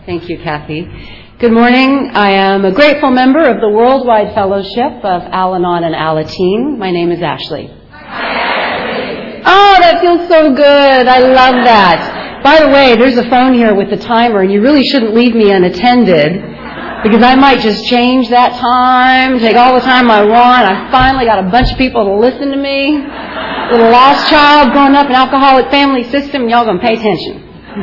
Thank you, Kathy. Good morning. I am a grateful member of the Worldwide Fellowship of Al-Anon and Alateen. My name is Ashley. Oh, that feels so good. I love that. By the way, there's a phone here with the timer, and you really shouldn't leave me unattended, because I might just change that time, take all the time I want. I finally got a bunch of people to listen to me. Little lost child growing up in an alcoholic family system, y'all gonna pay attention.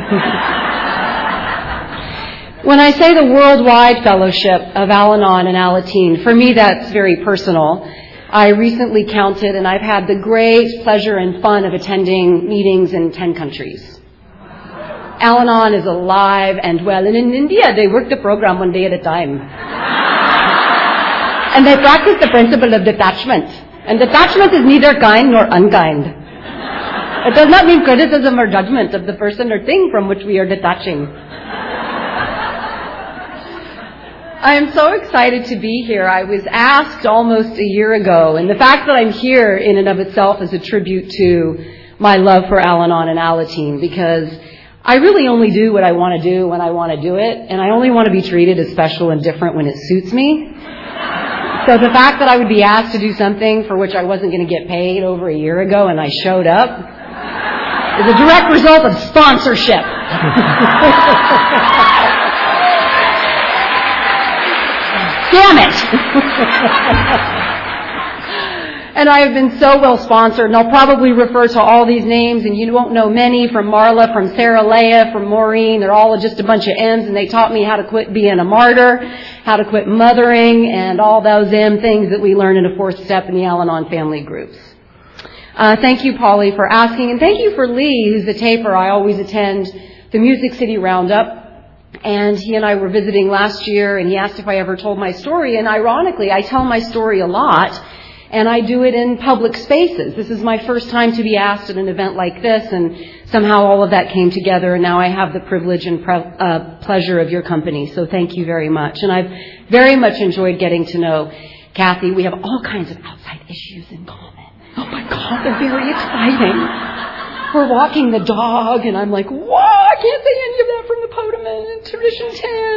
When I say the Worldwide Fellowship of Al-Anon and Alateen, for me that's very personal. I recently counted, and I've had the great pleasure and fun of attending meetings in 10 countries. Al-Anon is alive and well, and in India they work the program one day at a time. And they practice the principle of detachment. And detachment is neither kind nor unkind. It does not mean criticism or judgment of the person or thing from which we are detaching. I am so excited to be here. I was asked almost a year ago, and the fact that I'm here in and of itself is a tribute to my love for Al-Anon and Alateen, because I really only do what I want to do when I want to do it, and I only want to be treated as special and different when it suits me. So the fact that I would be asked to do something for which I wasn't going to get paid over a year ago and I showed up is a direct result of sponsorship. Damn it! And I have been so well sponsored, and I'll probably refer to all these names, and you won't know many, from Marla, from Sarah Leah, from Maureen. They're all just a bunch of M's, and they taught me how to quit being a martyr, how to quit mothering, and all those M things that we learn in a fourth step in the Al-Anon family groups. Thank you, Polly, for asking, and thank you for Lee, who's the taper. I always attend the Music City Roundup. And he and I were visiting last year, and he asked if I ever told my story. And ironically, I tell my story a lot, and I do it in public spaces. This is my first time to be asked at an event like this, and somehow all of that came together, and now I have the privilege and pleasure of your company. So thank you very much. And I've very much enjoyed getting to know Kathy. We have all kinds of outside issues in common. Oh my God, they're very exciting. We're walking the dog, and I'm like, whoa, I can't say any of that from the podium in Tradition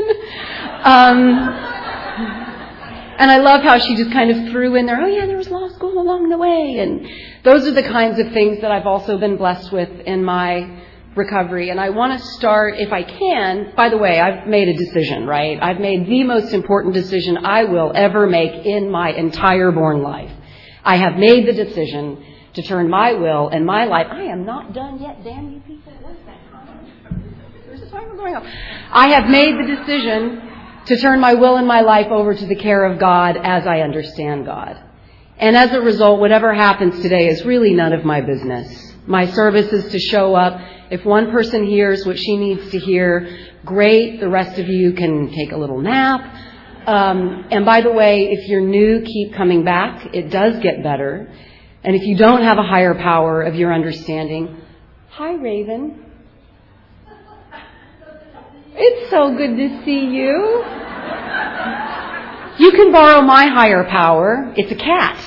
10. And I love how she just kind of threw in there, oh yeah, there was law school along the way. And those are the kinds of things that I've also been blessed with in my recovery. And I want to start, if I can, by the way, I've made a decision, right? I've made the most important decision I will ever make in my entire born life. I have made the decision to turn my will and my life. I am not done yet, damn you people. What's that time? There's a timer going off. I have made the decision to turn my will and my life over to the care of God as I understand God. And as a result, whatever happens today is really none of my business. My service is to show up. If one person hears what she needs to hear, great. The rest of you can take a little nap. And by the way, if you're new, keep coming back. It does get better. And if you don't have a higher power of your understanding, hi, Raven. It's so good to see you. You can borrow my higher power. It's a cat.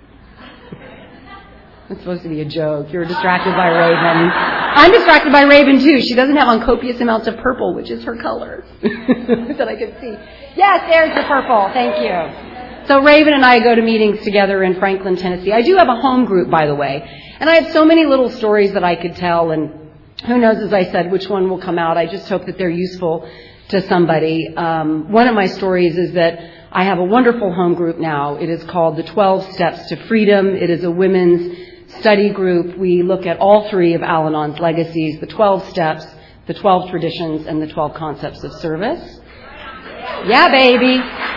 It's supposed to be a joke. You're distracted by Raven. I'm distracted by Raven, too. She doesn't have on copious amounts of purple, which is her color, that I can see. Yes, there's the purple. Thank you. So Raven and I go to meetings together in Franklin, Tennessee. I do have a home group, by the way. And I have so many little stories that I could tell, and who knows, as I said, which one will come out. I just hope that they're useful to somebody. One of my stories is that I have a wonderful home group now. It is called the 12 Steps to Freedom. It is a women's study group. We look at all three of Al-Anon's legacies, the 12 steps, the 12 traditions, and the 12 concepts of service. Yeah, baby.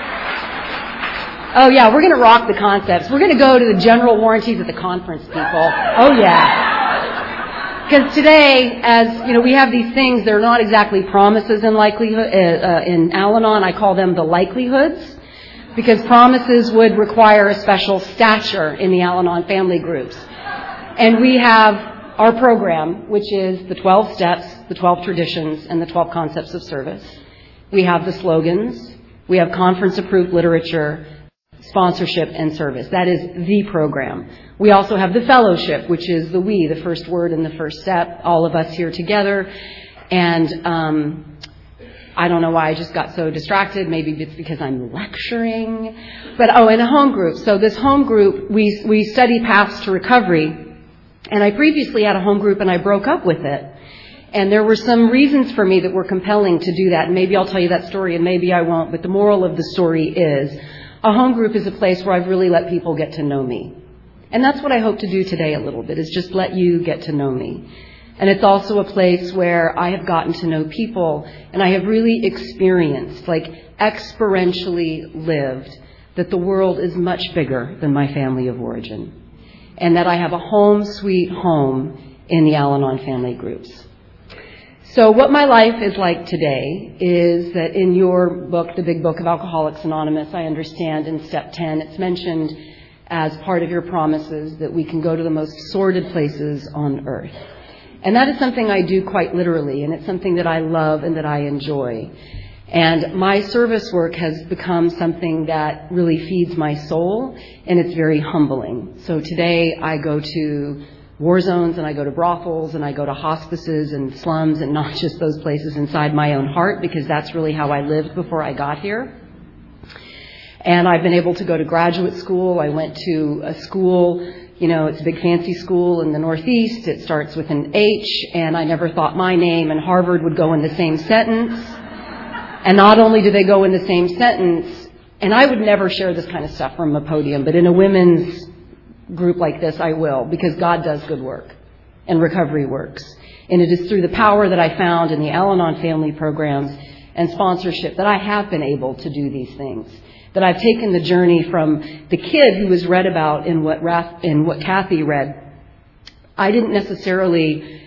Oh, yeah, we're going to rock the concepts. We're going to go to the general warranties at the conference, people. Oh, yeah. Because today, as, you know, we have these things, they're not exactly promises in likelihood. In Al-Anon, I call them the likelihoods, because promises would require a special stature in the Al-Anon family groups. And we have our program, which is the 12 steps, the 12 traditions, and the 12 concepts of service. We have the slogans. We have conference-approved literature, sponsorship, and service. That is the program. We also have the fellowship, which is the we, the first word and the first step, all of us here together. And I don't know why I just got so distracted. Maybe it's because I'm lecturing. But, in a home group. So this home group, we study paths to recovery. And I previously had a home group and I broke up with it. And there were some reasons for me that were compelling to do that. And maybe I'll tell you that story and maybe I won't. But the moral of the story is a home group is a place where I've really let people get to know me. And that's what I hope to do today a little bit, is just let you get to know me. And it's also a place where I have gotten to know people and I have really experienced, like experientially lived, that the world is much bigger than my family of origin. And that I have a home sweet home in the Al-Anon family groups. So what my life is like today is that in your book, the Big Book of Alcoholics Anonymous, I understand in step 10, it's mentioned as part of your promises that we can go to the most sordid places on earth. And that is something I do quite literally, and it's something that I love and that I enjoy. And my service work has become something that really feeds my soul, and it's very humbling. So today I go to war zones, and I go to brothels, and I go to hospices and slums, and not just those places inside my own heart, because that's really how I lived before I got here. And I've been able to go to graduate school. I went to a school, it's a big fancy school in the Northeast. It starts with an H, and I never thought my name and Harvard would go in the same sentence. And not only do they go in the same sentence, and I would never share this kind of stuff from a podium, but in a women's group like this, I will, because God does good work, and recovery works. And it is through the power that I found in the Al-Anon family programs and sponsorship that I have been able to do these things. That I've taken the journey from the kid who was read about in what Kathy read. I didn't necessarily,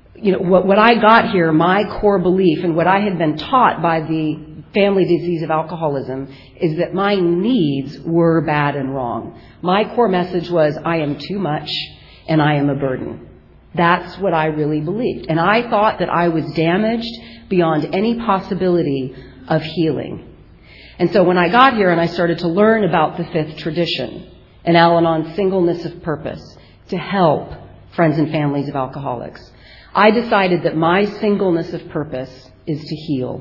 what I got here, my core belief and what I had been taught by the family disease of alcoholism is that my needs were bad and wrong. My core message was, I am too much and I am a burden. That's what I really believed. And I thought that I was damaged beyond any possibility of healing. And so when I got here and I started to learn about the fifth tradition, an Al-Anon singleness of purpose to help friends and families of alcoholics, I decided that my singleness of purpose is to heal.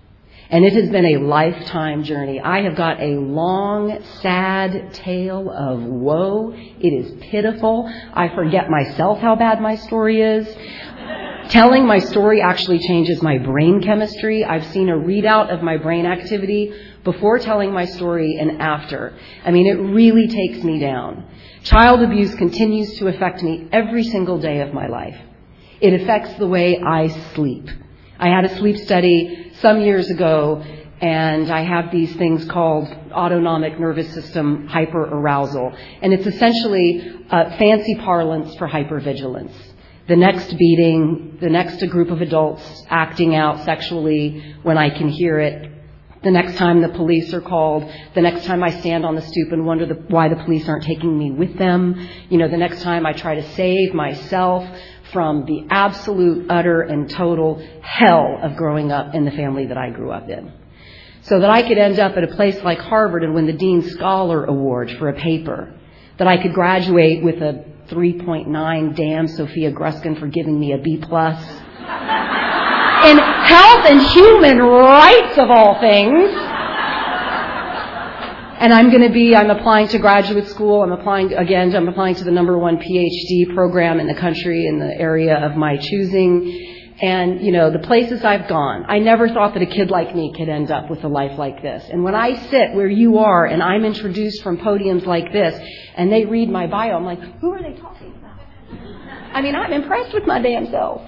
And it has been a lifetime journey. I have got a long, sad tale of woe. It is pitiful. I forget myself how bad my story is. Telling my story actually changes my brain chemistry. I've seen a readout of my brain activity before telling my story and after. I mean, it really takes me down. Child abuse continues to affect me every single day of my life. It affects the way I sleep. I had a sleep study some years ago, and I have these things called autonomic nervous system hyperarousal. And it's essentially fancy parlance for hypervigilance. The next beating, the next group of adults acting out sexually when I can hear it, the next time the police are called, the next time I stand on the stoop and wonder why the police aren't taking me with them, the next time I try to save myself from the absolute, utter, and total hell of growing up in the family that I grew up in. So that I could end up at a place like Harvard and win the Dean Scholar Award for a paper, that I could graduate with a 3.9, damn Sophia Gruskin for giving me a B+. In health and human rights of all things. And I'm applying to graduate school. I'm applying to the #1 PhD program in the country in the area of my choosing. And, the places I've gone, I never thought that a kid like me could end up with a life like this. And when I sit where you are and I'm introduced from podiums like this and they read my bio, I'm like, who are they talking about? I mean, I'm impressed with my damn self.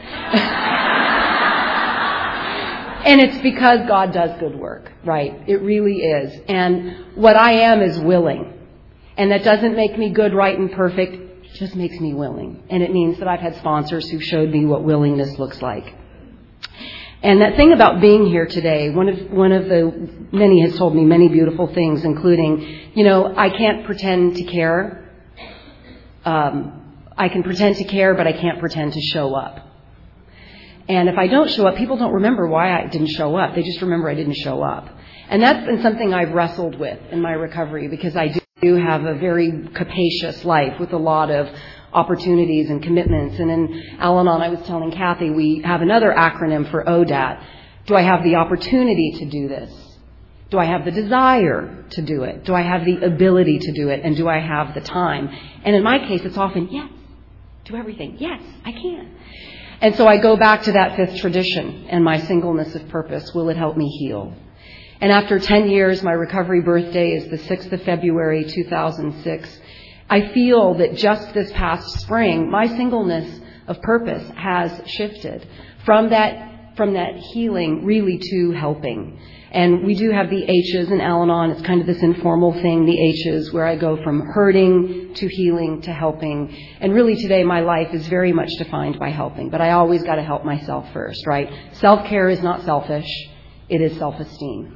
And it's because God does good work, right? It really is. And what I am is willing. And that doesn't make me good, right, and perfect. It just makes me willing. And it means that I've had sponsors who showed me what willingness looks like. And that thing about being here today, one of the many has told me many beautiful things, including, I can't pretend to care. I can pretend to care, but I can't pretend to show up. And if I don't show up, people don't remember why I didn't show up. They just remember I didn't show up. And that's been something I've wrestled with in my recovery, because I do have a very capacious life with a lot of opportunities and commitments. And in Al-Anon, I was telling Kathy, we have another acronym for ODAT, Do I have the opportunity to do this? Do I have the desire to do it? Do I have the ability to do it? And do I have the time? And in my case, it's often, yes, do everything. Yes, I can. And so I go back to that fifth tradition and my singleness of purpose. Will it help me heal? And after 10 years, my recovery birthday is the 6th of February, 2006. I feel that just this past spring, my singleness of purpose has shifted from that healing really to helping. And we do have the H's in Al-Anon. It's kind of this informal thing, the H's, where I go from hurting to healing to helping. And really today my life is very much defined by helping. But I always got to help myself first, right? Self-care is not selfish. It is self-esteem.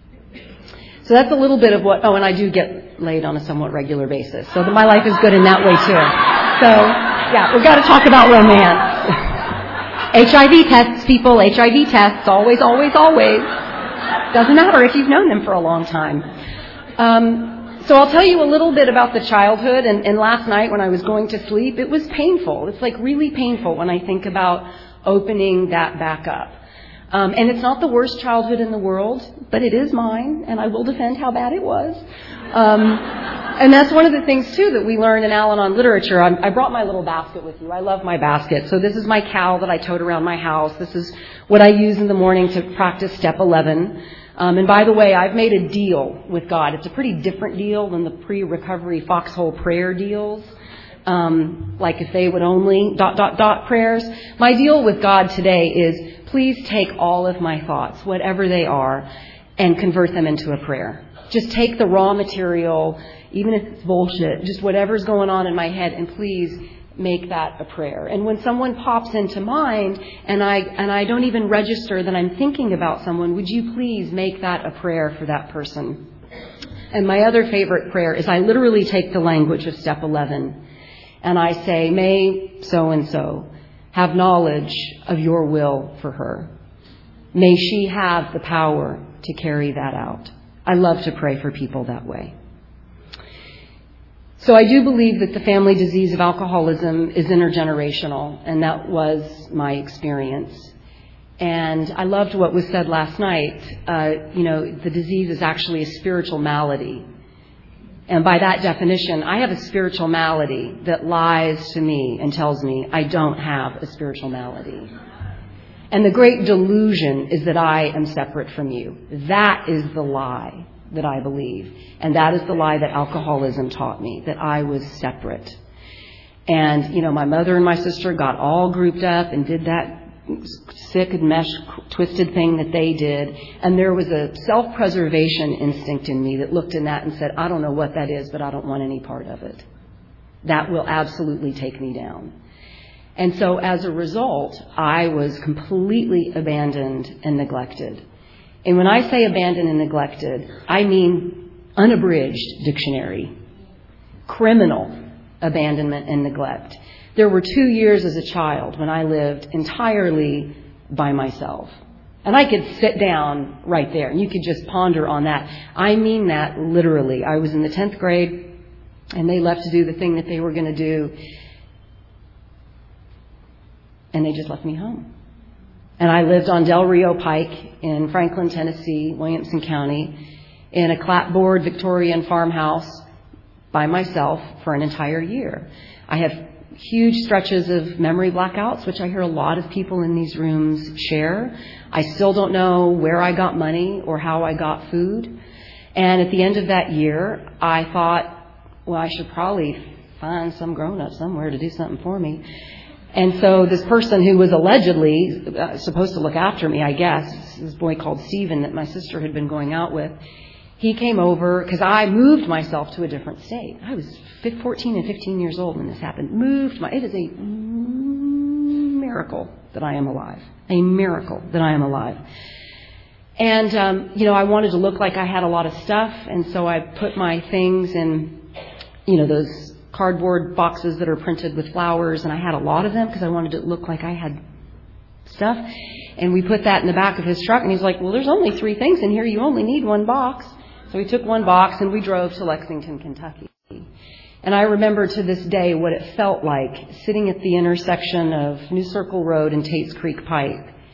So that's a little bit of what, and I do get laid on a somewhat regular basis. So my life is good in that way too. So, yeah, we've got to talk about romance. HIV tests, people, HIV tests, always, always, always. Doesn't matter if you've known them for a long time. So I'll tell you a little bit about the childhood. And last night when I was going to sleep, it was painful. It's like really painful when I think about opening that back up. And it's not the worst childhood in the world, but it is mine, and I will defend how bad it was. And that's one of the things, too, that we learn in Al-Anon literature. I brought my little basket with you. I love my basket. So this is my cowl that I tote around my house. This is what I use in the morning to practice step 11. And by the way, I've made a deal with God. It's a pretty different deal than the pre-recovery foxhole prayer deals. Like if they would only ... prayers. My deal with God today is please take all of my thoughts, whatever they are, and convert them into a prayer. Just take the raw material, even if it's bullshit, just whatever's going on in my head, and please make that a prayer. And when someone pops into mind and I don't even register that I'm thinking about someone, would you please make that a prayer for that person? And my other favorite prayer is I literally take the language of step 11 and I say, may so-and-so have knowledge of your will for her. May she have the power to carry that out. I love to pray for people that way. So I do believe that the family disease of alcoholism is intergenerational, and that was my experience. And I loved what was said last night. The disease is actually a spiritual malady. And by that definition, I have a spiritual malady that lies to me and tells me I don't have a spiritual malady. And the great delusion is that I am separate from you. That is the lie that I believe. And that is the lie that alcoholism taught me, that I was separate. And, my mother and my sister got all grouped up and did that sick and mesh twisted thing that they did. And there was a self-preservation instinct in me that looked in that and said, I don't know what that is, but I don't want any part of it. That will absolutely take me down. And so as a result, I was completely abandoned and neglected. And when I say abandoned and neglected, I mean unabridged dictionary. Criminal abandonment and neglect. There were 2 years as a child when I lived entirely by myself. And I could sit down right there and you could just ponder on that. I mean that literally. I was in the 10th grade and they left to do the thing that they were going to do. And they just left me home. And I lived on Del Rio Pike in Franklin, Tennessee, Williamson County, in a clapboard Victorian farmhouse by myself for an entire year. I have huge stretches of memory blackouts, which I hear a lot of people in these rooms share. I still don't know where I got money or how I got food. And at the end of that year, I thought, well, I should probably find some grown-up somewhere to do something for me. And so this person who was allegedly supposed to look after me, I guess, this boy called Stephen that my sister had been going out with, he came over because I moved myself to a different state. I was 14 and 15 years old when this happened. It is a miracle that I am alive. A miracle that I am alive. And, I wanted to look like I had a lot of stuff. And so I put my things in, those cardboard boxes that are printed with flowers, and I had a lot of them because I wanted it to look like I had stuff. And we put that in the back of his truck, and he's like, well, there's only 3 things in here. You only need 1 box. So we took 1 box, and we drove to Lexington, Kentucky. And I remember to this day what it felt like sitting at the intersection of New Circle Road and Tate's Creek Pike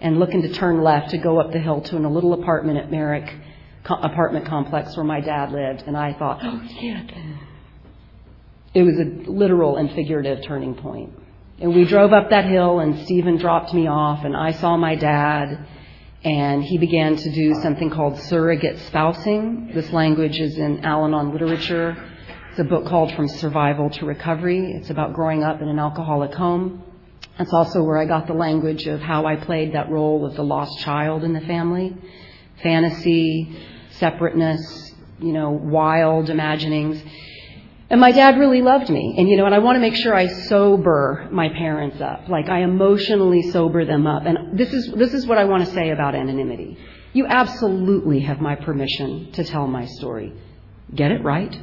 and looking to turn left to go up the hill to a little apartment at Merrick apartment complex where my dad lived. And I thought, oh, shit. It was a literal and figurative turning point. And we drove up that hill, and Stephen dropped me off, and I saw my dad, and he began to do something called surrogate spousing. This language is in Al-Anon literature. It's a book called From Survival to Recovery. It's about growing up in an alcoholic home. That's also where I got the language of how I played that role of the lost child in the family. Fantasy, separateness, wild imaginings. And my dad really loved me. And, and I want to make sure I sober my parents up. Like, I emotionally sober them up. And this is what I want to say about anonymity. You absolutely have my permission to tell my story. Get it right?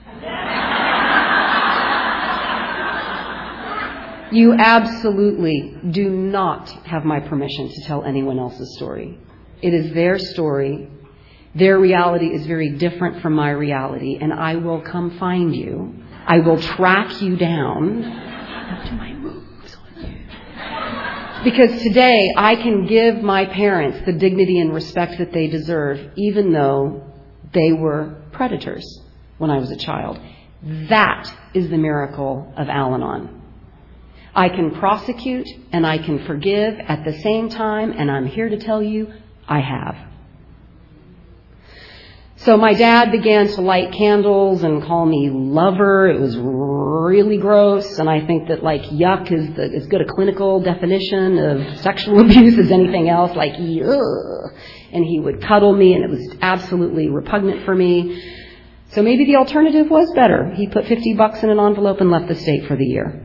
You absolutely do not have my permission to tell anyone else's story. It is their story. Their reality is very different from my reality, and I will come find you. I will track you down. I'll do my moves on you. Because today I can give my parents the dignity and respect that they deserve, even though they were predators when I was a child. That is the miracle of Al-Anon. I can prosecute and I can forgive at the same time, and I'm here to tell you I have. So my dad began to light candles and call me lover. It was really gross, and I think that yuck is as good a clinical definition of sexual abuse as anything else. Ugh. And he would cuddle me, and it was absolutely repugnant for me. So maybe the alternative was better. He put $50 in an envelope and left the state for the year.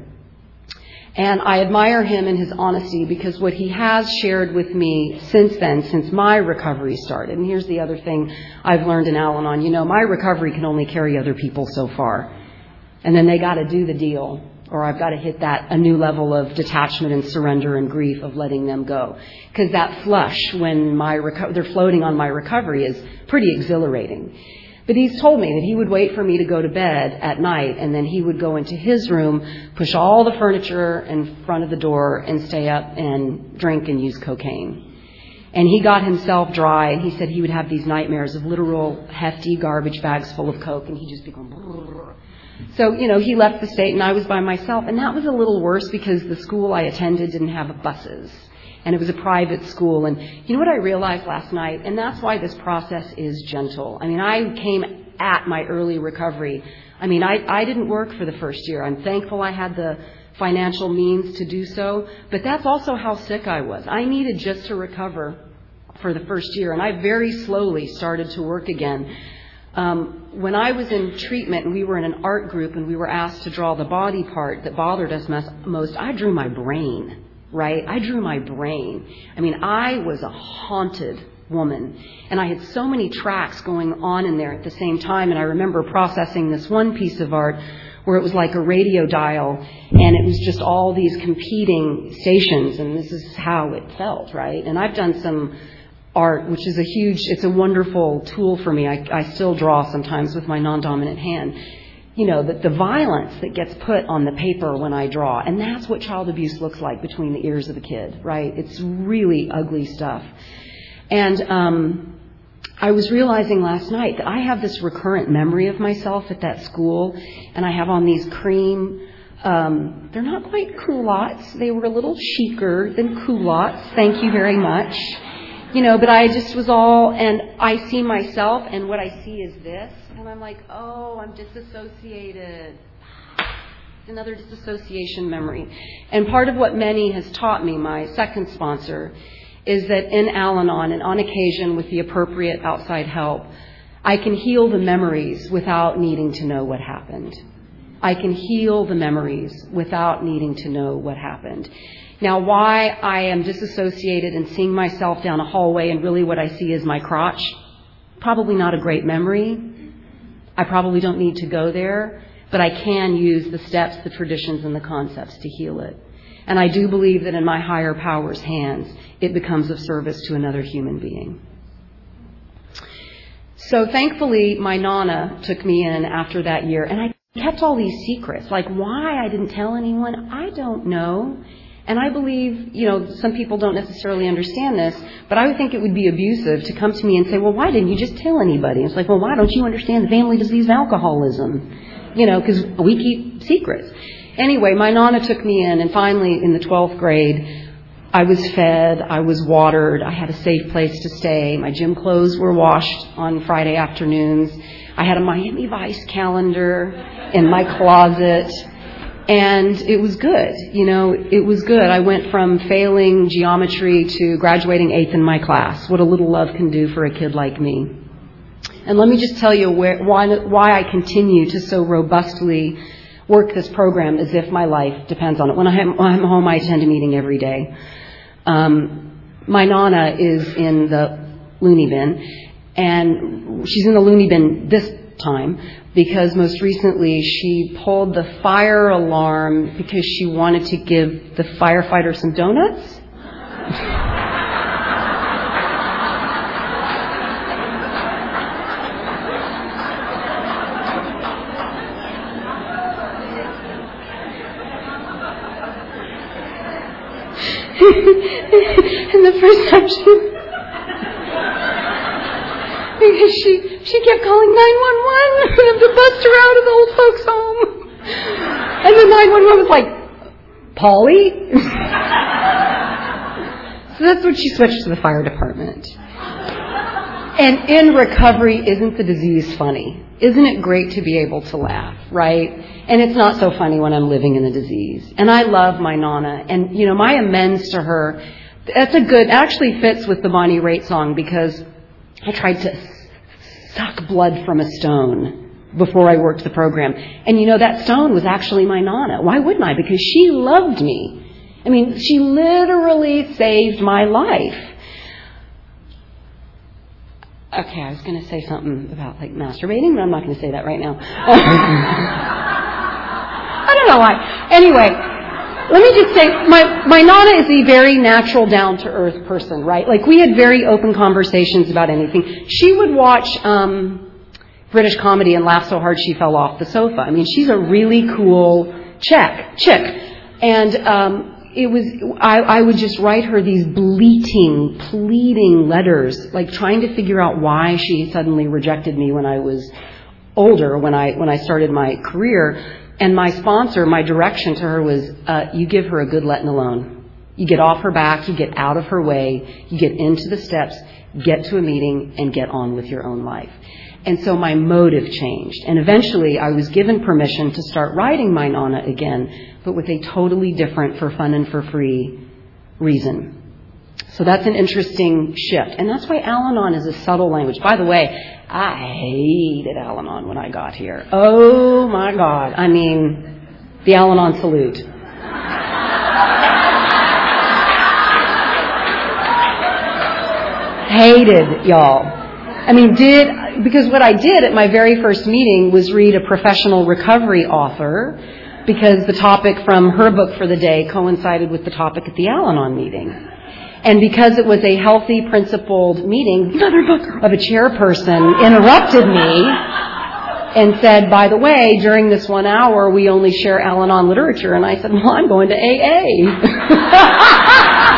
And I admire him and his honesty, because what he has shared with me since then, since my recovery started, and here's the other thing I've learned in Al-Anon, my recovery can only carry other people so far. And then they got to do the deal, or I've got to hit a new level of detachment and surrender and grief of letting them go. Because that flush when they're floating on my recovery is pretty exhilarating. But he's told me that he would wait for me to go to bed at night, and then he would go into his room, push all the furniture in front of the door, and stay up and drink and use cocaine. And he got himself dry, and he said he would have these nightmares of literal hefty garbage bags full of coke, and he'd just be going... Brrr. So, he left the state, and I was by myself. And that was a little worse because the school I attended didn't have buses. And it was a private school. And you know what I realized last night? And that's why this process is gentle. I came at my early recovery. I didn't work for the first year. I'm thankful I had the financial means to do so. But that's also how sick I was. I needed just to recover for the first year. And I very slowly started to work again. When I was in treatment and we were in an art group and we were asked to draw the body part that bothered us most, I drew my brain. Right? I drew my brain. I was a haunted woman. And I had so many tracks going on in there at the same time. And I remember processing this one piece of art where it was like a radio dial, and it was just all these competing stations, and this is how it felt, right? And I've done some art, which is it's a wonderful tool for me. I still draw sometimes with my non-dominant hand. The violence that gets put on the paper when I draw. And that's what child abuse looks like between the ears of a kid, right? It's really ugly stuff. And I was realizing last night that I have this recurrent memory of myself at that school. And I have on these cream, they're not quite culottes. They were a little chicer than culottes. Thank you very much. But I just was and I see myself, and what I see is this. And I'm like, oh, I'm disassociated. Another disassociation memory. And part of what Many has taught me, my second sponsor, is that in Al-Anon, and on occasion with the appropriate outside help, I can heal the memories without needing to know what happened. I can heal the memories without needing to know what happened. Now, why I am disassociated and seeing myself down a hallway and really what I see is my crotch, probably not a great memory. I probably don't need to go there, but I can use the steps, the traditions, and the concepts to heal it. And I do believe that in my higher power's hands, it becomes of service to another human being. So thankfully, my Nana took me in after that year, and I kept all these secrets. Why I didn't tell anyone, I don't know. And I believe, some people don't necessarily understand this, but I would think it would be abusive to come to me and say, well, why didn't you just tell anybody? It's like, well, why don't you understand the family disease of alcoholism? Because we keep secrets. Anyway, my Nana took me in, and finally in the 12th grade, I was fed, I was watered, I had a safe place to stay, my gym clothes were washed on Friday afternoons, I had a Miami Vice calendar in my closet, and it was good, it was good. I went from failing geometry to graduating 8th in my class. What a little love can do for a kid like me. And let me just tell you why I continue to so robustly work this program as if my life depends on it. When I'm home, I attend a meeting every day. My Nana is in the loony bin, and she's in the loony bin this time because most recently she pulled the fire alarm because she wanted to give the firefighter some donuts. And the first time because she kept calling 911 to bust her out of the old folks' home. And the 911 was like, Polly? So that's when she switched to the fire department. And in recovery, isn't the disease funny? Isn't it great to be able to laugh, right? And it's not so funny when I'm living in the disease. And I love my Nana. And, my amends to her, actually fits with the Bonnie Raitt song because I tried to suck blood from a stone before I worked the program. And, that stone was actually my Nana. Why wouldn't I? Because she loved me. I mean, she literally saved my life. Okay, I was going to say something about masturbating, but I'm not going to say that right now. I don't know why. Anyway, let me just say, my Nana is a very natural, down-to-earth person, right? We had very open conversations about anything. She would watch British comedy and laugh so hard she fell off the sofa. I mean, she's a really cool chick. And I would just write her these bleating, pleading letters, trying to figure out why she suddenly rejected me when I was older, when I started my career. And my sponsor, my direction to her was, you give her a good letting alone. You get off her back, you get out of her way, you get into the steps, get to a meeting, and get on with your own life. And so my motive changed. And eventually I was given permission to start writing my Nana again, but with a totally different for fun and for free reason. So that's an interesting shift. And that's why Al-Anon is a subtle language. By the way, I hated Al-Anon when I got here. Oh my God. I mean, the Al-Anon salute. Hated, y'all. I mean, because what I did at my very first meeting was read a professional recovery author because the topic from her book for the day coincided with the topic at the Al-Anon meeting. And because it was a healthy, principled meeting, another book of a chairperson interrupted me and said, by the way, during this 1 hour, we only share Al-Anon literature. And I said, well, I'm going to AA.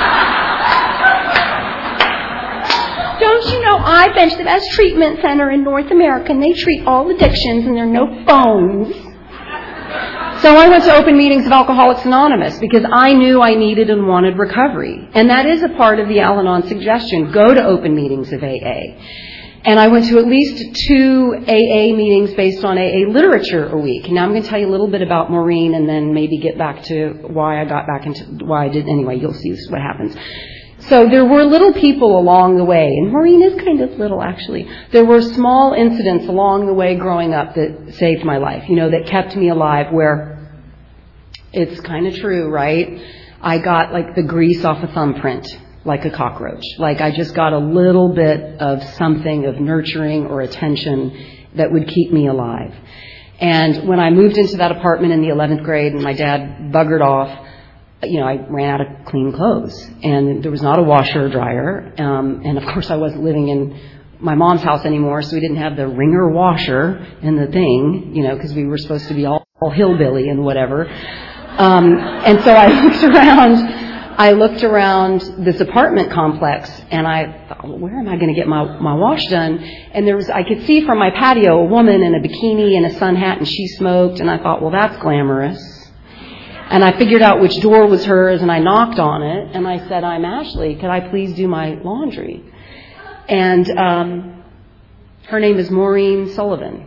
Don't you know I've been to the best treatment center in North America, and they treat all addictions, and there are no phones. So I went to open meetings of Alcoholics Anonymous because I knew I needed and wanted recovery. And that is a part of the Al-Anon suggestion. Go to open meetings of AA. And I went to at least 2 AA meetings based on AA literature a week. Now I'm going to tell you a little bit about Maureen and then maybe get back to why I did. Anyway, you'll see what happens. So there were little people along the way, and Maureen is kind of little, actually. There were small incidents along the way growing up that saved my life, that kept me alive, where it's kind of true, right? I got the grease off a thumbprint, like a cockroach. I just got a little bit of something of nurturing or attention that would keep me alive. And when I moved into that apartment in the 11th grade and my dad buggered off, I ran out of clean clothes, and there was not a washer or dryer, and of course I wasn't living in my mom's house anymore, so we didn't have the wringer washer and the thing, because we were supposed to be all hillbilly and whatever. And so I looked around this apartment complex, and I thought, well, where am I going to get my wash done? And I could see from my patio a woman in a bikini and a sun hat, and she smoked, and I thought, well, that's glamorous. And I figured out which door was hers, and I knocked on it, and I said, I'm Ashley, could I please do my laundry? And her name is Maureen Sullivan.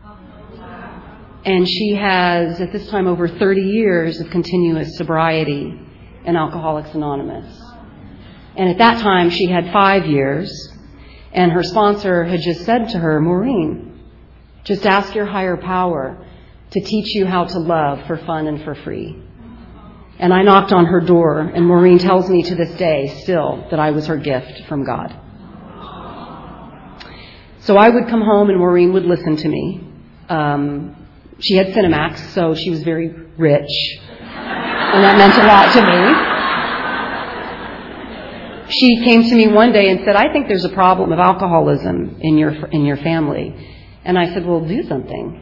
And she has, at this time, over 30 years of continuous sobriety in Alcoholics Anonymous. And at that time, she had 5 years, and her sponsor had just said to her, Maureen, just ask your higher power to teach you how to love for fun and for free. And I knocked on her door, and Maureen tells me to this day still that I was her gift from God. So I would come home, and Maureen would listen to me. She had Cinemax, so she was very rich, and that meant a lot to me. She came to me one day and said, I think there's a problem of alcoholism in your family. And I said, well, do something.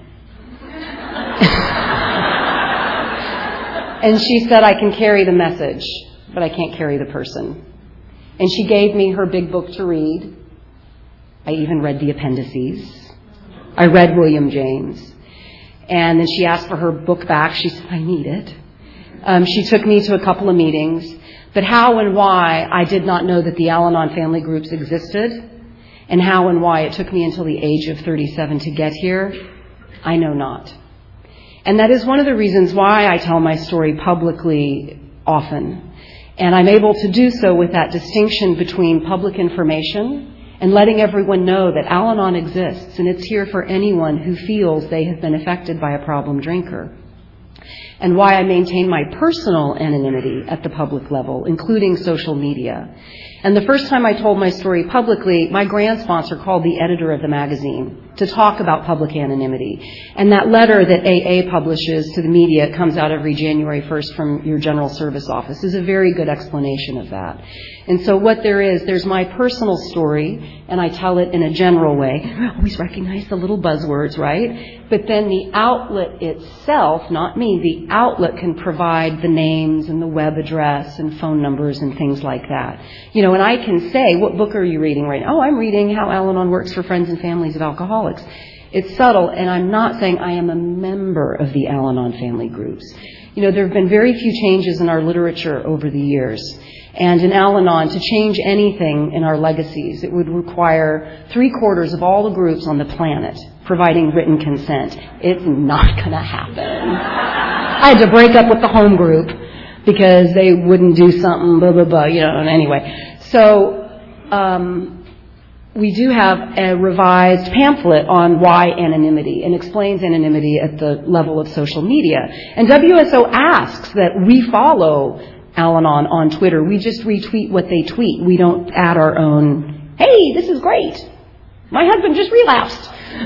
And she said, I can carry the message, but I can't carry the person. And she gave me her big book to read. I even read the appendices. I read William James. And then she asked for her book back. She said, I need it. She took me to a couple of meetings. But how and why I did not know that the Al-Anon family groups existed, and how and why it took me until the age of 37 to get here, I know not. And that is one of the reasons why I tell my story publicly often. And I'm able to do so with that distinction between public information and letting everyone know that Al-Anon exists, and it's here for anyone who feels they have been affected by a problem drinker. And why I maintain my personal anonymity at the public level, including social media. And the first time I told my story publicly, my grand sponsor called the editor of the magazine to talk about public anonymity. And that letter that AA publishes to the media, it comes out every January 1st from your General Service Office, is a very good explanation of that. And so what there's my personal story, and I tell it in a general way. I always recognize the little buzzwords, right? But then the outlet itself, not me, the outlet can provide the names and the web address and phone numbers and things like that. You know, and I can say, what book are you reading right now? Oh, I'm reading How Al-Anon Works for Friends and Families of Alcoholics. It's subtle, and I'm not saying I am a member of the Al-Anon family groups. You know, there have been very few changes in our literature over the years. And in Al-Anon, to change anything in our legacies, it would require 3/4 of all the groups on the planet providing written consent. It's not going to happen. I had to break up with the home group because they wouldn't do something, blah, blah, blah, you know, and anyway. So we do have a revised pamphlet on why anonymity, and explains anonymity at the level of social media. And WSO asks that we follow Al-Anon on Twitter. We just retweet what they tweet. We don't add our own, hey, this is great. My husband just relapsed.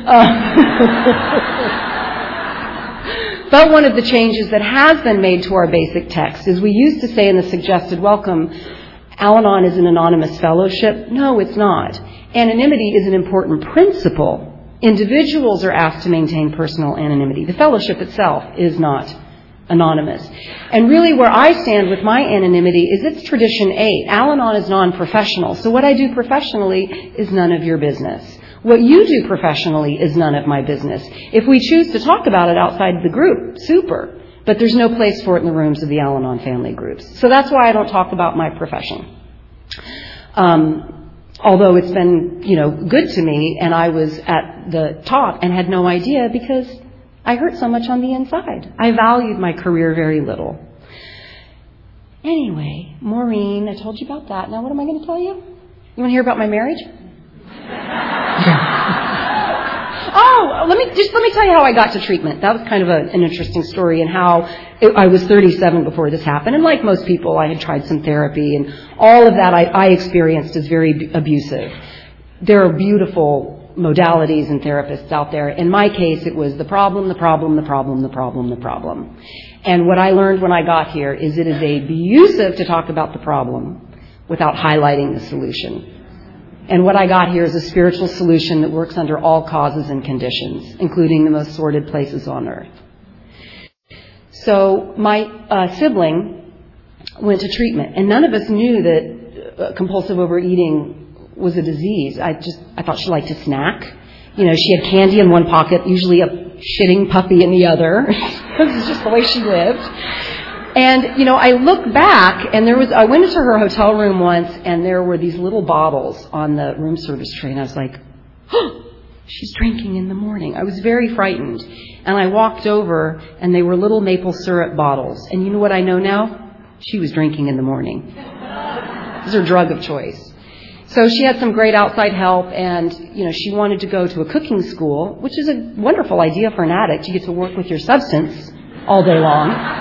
But one of the changes that has been made to our basic text is we used to say in the suggested welcome, Al-Anon is an anonymous fellowship. No, it's not. Anonymity is an important principle. Individuals are asked to maintain personal anonymity. The fellowship itself is not anonymous. And really where I stand with my anonymity is it's tradition 8. Al-Anon is non-professional. So what I do professionally is none of your business. What you do professionally is none of my business. If we choose to talk about it outside the group, super. But there's no place for it in the rooms of the Al-Anon family groups. So that's why I don't talk about my profession. Although it's been, good to me, and I was at the top and had no idea because I hurt so much on the inside. I valued my career very little. Anyway, Maureen, I told you about that. Now what am I going to tell you? You want to hear about my marriage? Oh, let me tell you how I got to treatment. That was kind of an interesting story, and how I was 37 before this happened. And like most people, I had tried some therapy, and all of that I experienced as very abusive. There are beautiful modalities and therapists out there. In my case, it was the problem. And what I learned when I got here is it is abusive to talk about the problem without highlighting the solution. And what I got here is a spiritual solution that works under all causes and conditions, including the most sordid places on earth. So my sibling went to treatment, and none of us knew that compulsive overeating was a disease. I thought she liked to snack. You know, she had candy in one pocket, usually a shitting puppy in the other. This is just the way she lived. And, you know, I look back, and I went into her hotel room once, and there were these little bottles on the room service tray, and I was like, oh, she's drinking in the morning. I was very frightened. And I walked over, and they were little maple syrup bottles. And you know what I know now? She was drinking in the morning. It was her drug of choice. So she had some great outside help, and, you know, she wanted to go to a cooking school, which is a wonderful idea for an addict. You get to work with your substance all day long.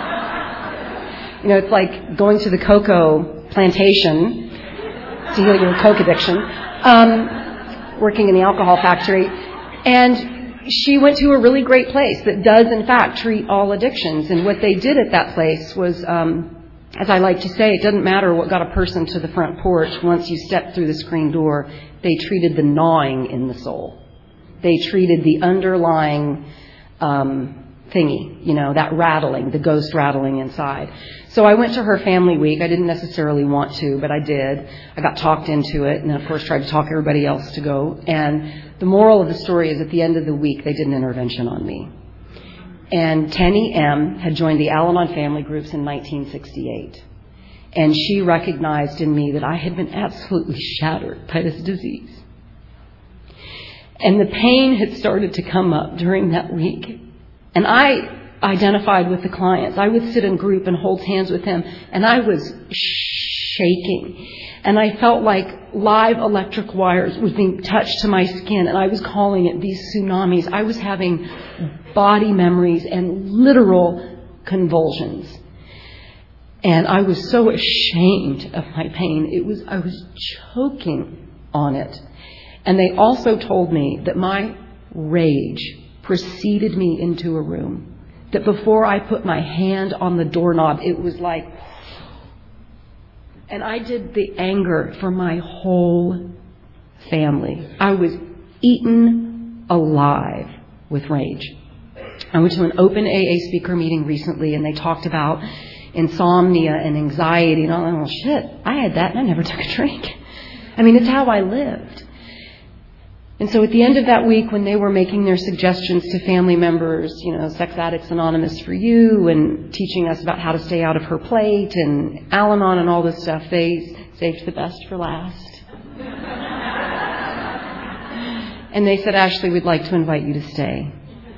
You know, it's like going to the cocoa plantation to heal your coke addiction, working in the alcohol factory. And she went to a really great place that does, in fact, treat all addictions. And what they did at that place was, as I like to say, it doesn't matter what got a person to the front porch. Once you step through the screen door, they treated the gnawing in the soul. They treated the underlying thingy, you know, that rattling, the ghost rattling inside. So I went to her family week. I didn't necessarily want to, but I did. I got talked into it, and of course tried to talk everybody else to go. And the moral of the story is at the end of the week, they did an intervention on me. And Tenny M. had joined the Al-Anon family groups in 1968. And she recognized in me that I had been absolutely shattered by this disease. And the pain had started to come up during that week. And I identified with the clients. I would sit in group and hold hands with them, and I was shaking. And I felt like live electric wires were being touched to my skin, and I was calling it these tsunamis. I was having body memories and literal convulsions. And I was so ashamed of my pain. I was choking on it. And they also told me that my rage preceded me into a room. That before I put my hand on the doorknob, it was like... And I did the anger for my whole family. I was eaten alive with rage. I went to an open AA speaker meeting recently, and they talked about insomnia and anxiety. And I thought, shit, I had that and I never took a drink. I mean, it's how I lived. And so at the end of that week, when they were making their suggestions to family members, you know, Sex Addicts Anonymous for you, and teaching us about how to stay out of her plate, and Al-Anon and all this stuff, they saved the best for last. And they said, Ashley, we'd like to invite you to stay.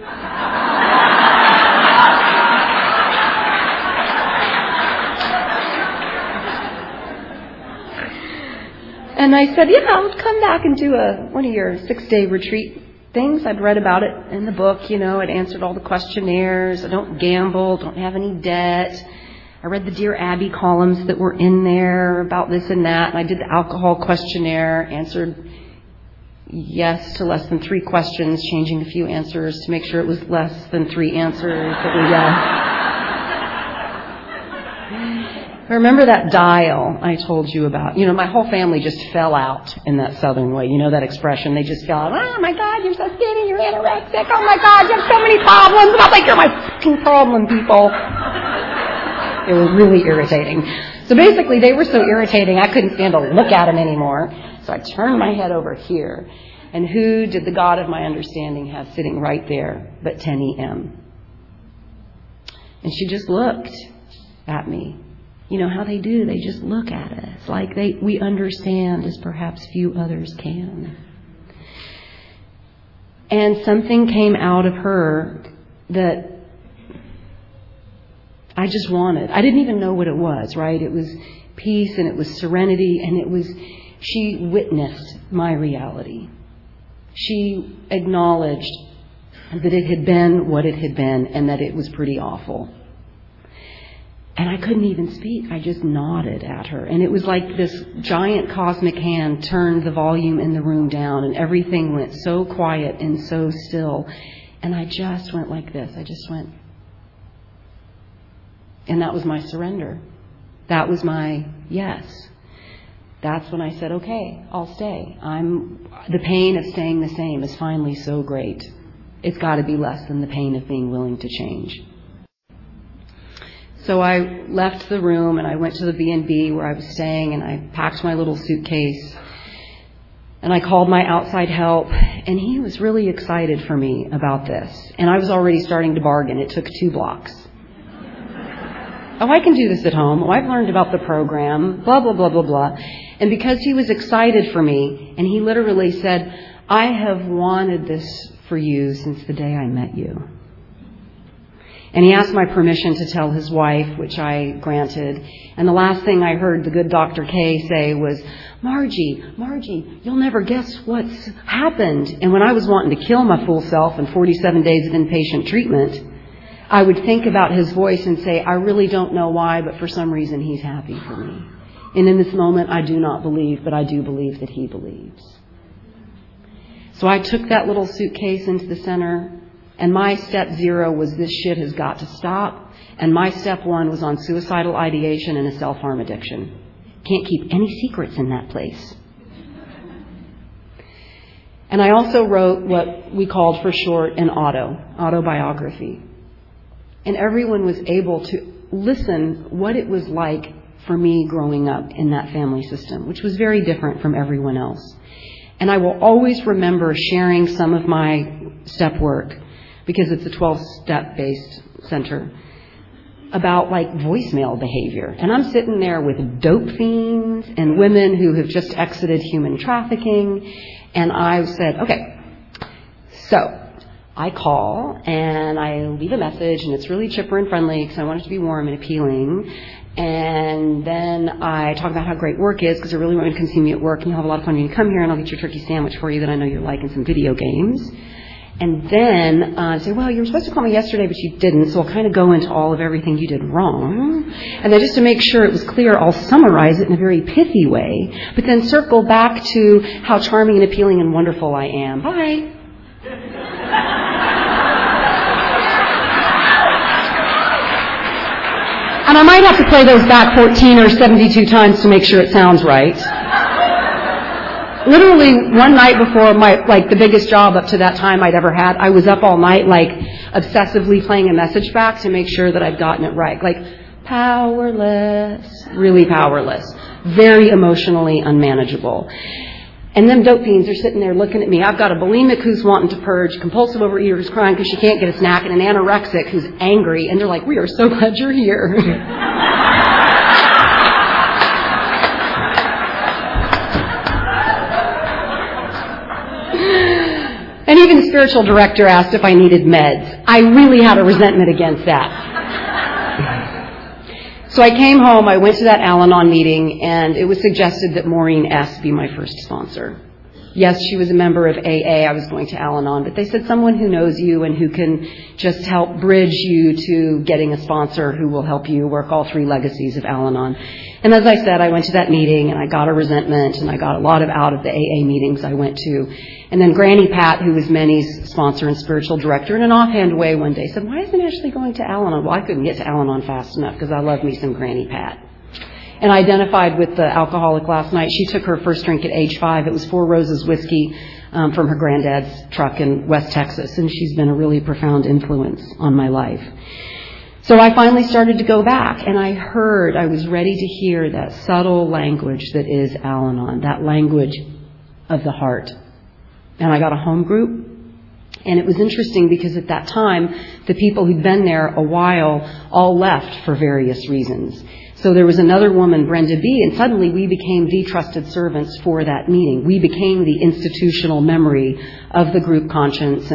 And I said, yeah, I'll come back and do one of your 6-day retreat things. I'd read about it in the book, you know. I'd answered all the questionnaires. I don't gamble, don't have any debt. I read the Dear Abby columns that were in there about this and that. And I did the alcohol questionnaire, answered yes to less than 3 questions, changing a few answers to make sure it was less than 3 answers that were yes. I remember that dial I told you about. You know, my whole family just fell out in that Southern way. You know that expression? They just fell out. Oh, my God, you're so skinny. You're anorexic. Oh, my God, you have so many problems. Not like you're my fucking problem, people. It was really irritating. So basically, they were so irritating, I couldn't stand to look at them anymore. So I turned my head over here. And who did the God of my understanding have sitting right there but Tenny M? And she just looked at me. You know how they do. They just look at us like we understand as perhaps few others can. And something came out of her that I just wanted. I didn't even know what it was, right? It was peace and it was serenity, and she witnessed my reality. She acknowledged that it had been what it had been and that it was pretty awful. And I couldn't even speak. I just nodded at her. And it was like this giant cosmic hand turned the volume in the room down, and everything went so quiet and so still. And I just went like this. I just went. And that was my surrender. That was my yes. That's when I said, okay, I'll stay. The pain of staying the same is finally so great. It's got to be less than the pain of being willing to change. So I left the room and I went to the B&B where I was staying, and I packed my little suitcase and I called my outside help, and he was really excited for me about this. And I was already starting to bargain. It took 2 blocks. Oh, I can do this at home. Oh, I've learned about the program, blah, blah, blah, blah, blah. And because he was excited for me, and he literally said, I have wanted this for you since the day I met you. And he asked my permission to tell his wife, which I granted. And the last thing I heard the good Dr. K say was, Margie, you'll never guess what's happened. And when I was wanting to kill my fool self in 47 days of inpatient treatment, I would think about his voice and say, I really don't know why, but for some reason he's happy for me. And in this moment, I do not believe, but I do believe that he believes. So I took that little suitcase into the center, and my step 0 was this shit has got to stop. And my step 1 was on suicidal ideation and a self-harm addiction. Can't keep any secrets in that place. And I also wrote what we called for short an autobiography. And everyone was able to listen what it was like for me growing up in that family system, which was very different from everyone else. And I will always remember sharing some of my step work, because it's a 12-step based center, about like voicemail behavior. And I'm sitting there with dope fiends and women who have just exited human trafficking. And I said, okay, so I call and I leave a message, and it's really chipper and friendly because I want it to be warm and appealing. And then I talk about how great work is, because I really want you to come see me at work, and you'll have a lot of fun when you come here, and I'll get your turkey sandwich for you that I know you like, and some video games. And then I say, well, you were supposed to call me yesterday, but you didn't, so I'll kind of go into all of everything you did wrong. And then just to make sure it was clear, I'll summarize it in a very pithy way, but then circle back to how charming and appealing and wonderful I am. Bye. And I might have to play those back 14 or 72 times to make sure it sounds right. Literally one night before the biggest job up to that time I'd ever had, I was up all night obsessively playing a message back to make sure that I'd gotten it right. Powerless, really powerless, very emotionally unmanageable. And them dope fiends are sitting there looking at me. I've got a bulimic who's wanting to purge, compulsive overeater who's crying because she can't get a snack, and an anorexic who's angry. And they're like, we are so glad you're here. And even the spiritual director asked if I needed meds. I really had a resentment against that. So I came home, I went to that Al-Anon meeting, and it was suggested that Maureen S. be my first sponsor. Yes, she was a member of AA. I was going to Al-Anon, but they said someone who knows you and who can just help bridge you to getting a sponsor who will help you work all 3 legacies of Al-Anon. And as I said, I went to that meeting, and I got a resentment, and I got a lot out of the AA meetings I went to. And then Granny Pat, who was Manny's sponsor and spiritual director, in an offhand way one day said, why isn't Ashley going to Al-Anon? Well, I couldn't get to Al-Anon fast enough because I love me some Granny Pat. And I identified with the alcoholic last night. She took her first drink at age 5. It was 4 Roses whiskey from her granddad's truck in West Texas. And she's been a really profound influence on my life. So I finally started to go back, and I was ready to hear that subtle language that is Al-Anon, that language of the heart. And I got a home group. And it was interesting because at that time, the people who'd been there a while all left for various reasons. So there was another woman, Brenda B., and suddenly we became the trusted servants for that meeting. We became the institutional memory of the group conscience,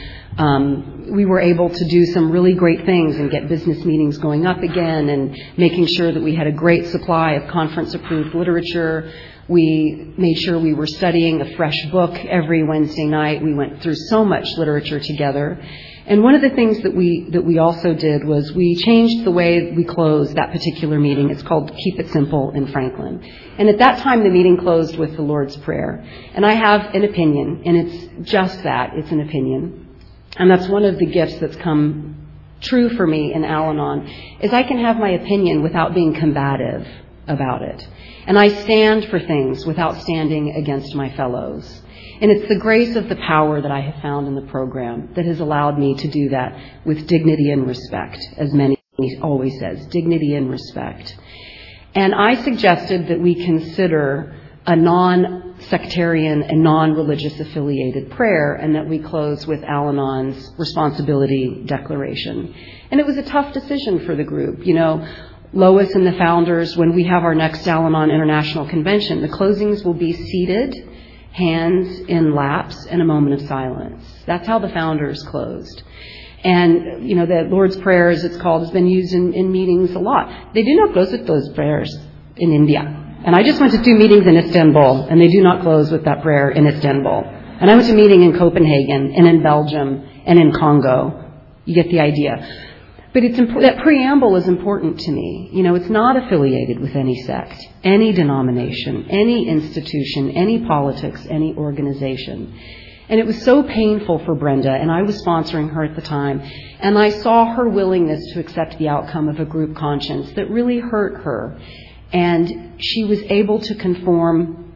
and we were able to do some really great things and get business meetings going up again and making sure that we had a great supply of conference-approved literature. We made sure we were studying a fresh book every Wednesday night. We went through so much literature together. And one of the things that we also did was we changed the way we closed that particular meeting. It's called Keep It Simple in Franklin. And at that time, the meeting closed with the Lord's Prayer. And I have an opinion, and it's just that. It's an opinion. And that's one of the gifts that's come true for me in Al-Anon, is I can have my opinion without being combative about it. And I stand for things without standing against my fellows. And it's the grace of the power that I have found in the program that has allowed me to do that with dignity and respect, as many he always says, dignity and respect. And I suggested that we consider a non-sectarian and non-religious affiliated prayer, and that we close with Al-Anon's responsibility declaration. And it was a tough decision for the group. You know, Lois and the founders, when we have our next Al-Anon International Convention, the closings will be seated, hands in laps, and a moment of silence. That's how the founders closed. And, you know, the Lord's Prayer, as it's called, has been used in meetings a lot. They do not close with those prayers in India. And I just went to 2 meetings in Istanbul, and they do not close with that prayer in Istanbul. And I went to a meeting in Copenhagen, and in Belgium, and in Congo. You get the idea. But that preamble is important to me. You know, it's not affiliated with any sect, any denomination, any institution, any politics, any organization. And it was so painful for Brenda, and I was sponsoring her at the time, and I saw her willingness to accept the outcome of a group conscience that really hurt her. And she was able to conform.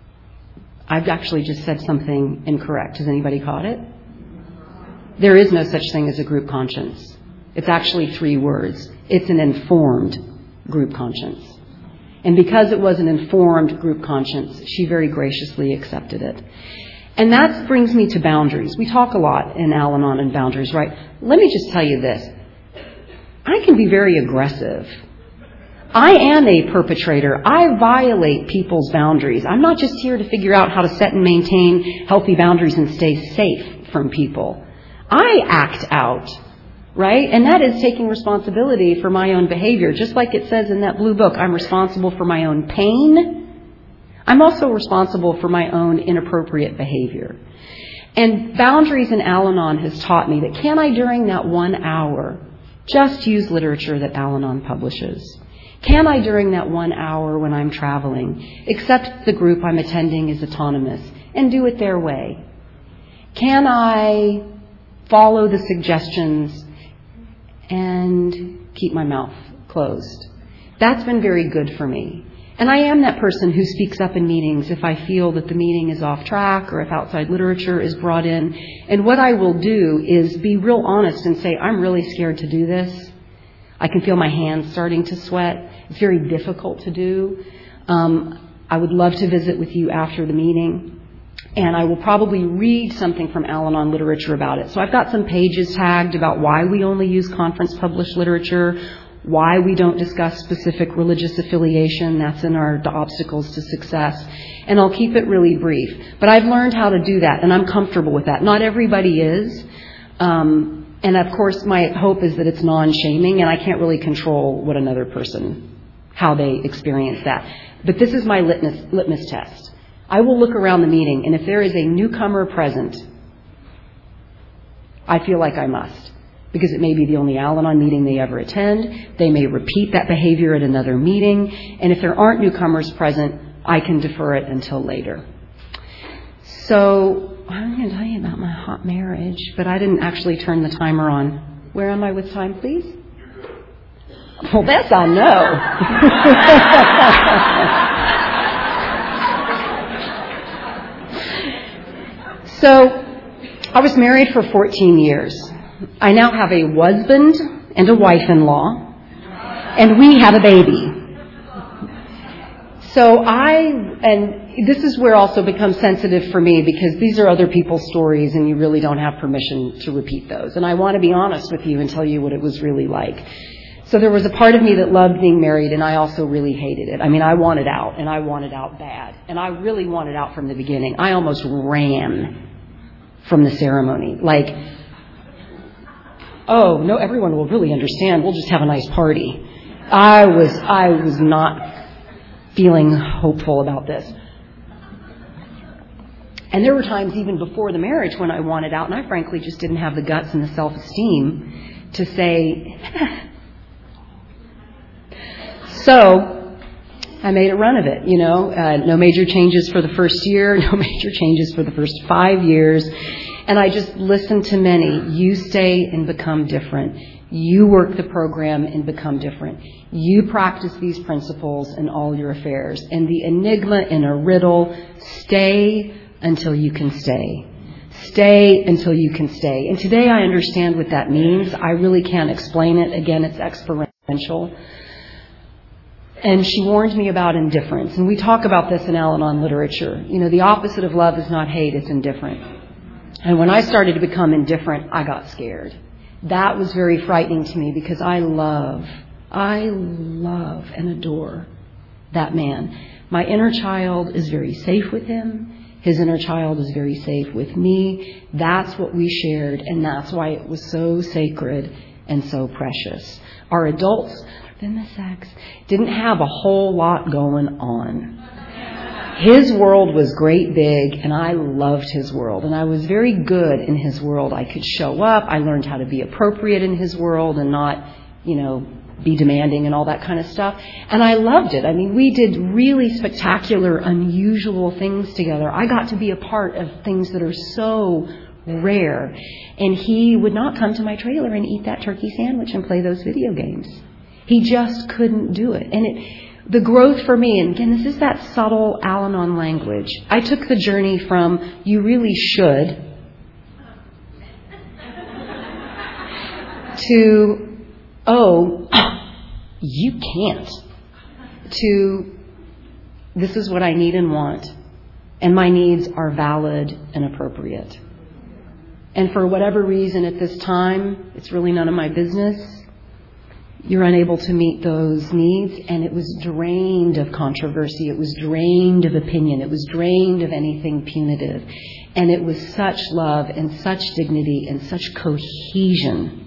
I've actually just said something incorrect. Has anybody caught it? There is no such thing as a group conscience. It's actually 3 words. It's an informed group conscience. And because it was an informed group conscience, she very graciously accepted it. And that brings me to boundaries. We talk a lot in Al-Anon and boundaries, right? Let me just tell you this. I can be very aggressive. I am a perpetrator. I violate people's boundaries. I'm not just here to figure out how to set and maintain healthy boundaries and stay safe from people. I act out, right? And that is taking responsibility for my own behavior. Just like it says in that blue book, I'm responsible for my own pain. I'm also responsible for my own inappropriate behavior. And boundaries in Al-Anon has taught me that can I, during that 1 hour, just use literature that Al-Anon publishes? Can I, during that 1 hour when I'm traveling, accept the group I'm attending is autonomous and do it their way? Can I follow the suggestions and keep my mouth closed? That's been very good for me. And I am that person who speaks up in meetings if I feel that the meeting is off track or if outside literature is brought in. And what I will do is be real honest and say, I'm really scared to do this. I can feel my hands starting to sweat. It's very difficult to do. I would love to visit with you after the meeting. And I will probably read something from Al-Anon literature about it. So I've got some pages tagged about why we only use conference-published literature, why we don't discuss specific religious affiliation. That's in our Obstacles to Success. And I'll keep it really brief. But I've learned how to do that, and I'm comfortable with that. Not everybody is. And of course, my hope is that it's non-shaming, and I can't really control what another person, how they experience that. But this is my litmus test. I will look around the meeting, and if there is a newcomer present, I feel like I must. Because it may be the only Al-Anon meeting they ever attend. They may repeat that behavior at another meeting. And if there aren't newcomers present, I can defer it until later. So I'm going to tell you about my hot marriage, but I didn't actually turn the timer on. Where am I with time, please? Well, this I know. So I was married for 14 years. I now have a husband and a wife-in-law, and we have a baby. So and this is where also becomes sensitive for me, because these are other people's stories and you really don't have permission to repeat those. And I want to be honest with you and tell you what it was really like. So there was a part of me that loved being married, and I also really hated it. I mean, I wanted out, and I wanted out bad. And I really wanted out from the beginning. I almost ran from the ceremony. Like, oh, no, everyone will really understand. We'll just have a nice party. I was not feeling hopeful about this. And there were times even before the marriage when I wanted out, and I frankly just didn't have the guts and the self-esteem to say. So I made a run of it, no major changes for the first year, no major changes for the first 5 years. And I just listened to many. You stay and become different. You work the program and become different. You practice these principles in all your affairs. And the enigma in a riddle, stay until you can stay. stay until you can stay. And today I understand what that means. I really can't explain it. Again, it's experiential. And she warned me about indifference. And we talk about this in Al-Anon literature. The opposite of love is not hate, it's indifferent. And when I started to become indifferent, I got scared. That was very frightening to me because I love and adore that man. My inner child is very safe with him. His inner child is very safe with me. That's what we shared, and that's why it was so sacred and so precious. Our adults, in the sex, didn't have a whole lot going on. His world was great big, and I loved his world, and I was very good in his world. I could show up. I learned how to be appropriate in his world and not, be demanding and all that kind of stuff. And I loved it. I mean, we did really spectacular, unusual things together. I got to be a part of things that are so rare. And he would not come to my trailer and eat that turkey sandwich and play those video games. He just couldn't do it. And the growth for me, and again, this is that subtle Al-Anon language. I took the journey from you really should to you can't, to this is what I need and want, and my needs are valid and appropriate. And for whatever reason at this time, it's really none of my business, you're unable to meet those needs, and it was drained of controversy, it was drained of opinion, it was drained of anything punitive. And it was such love and such dignity and such cohesion.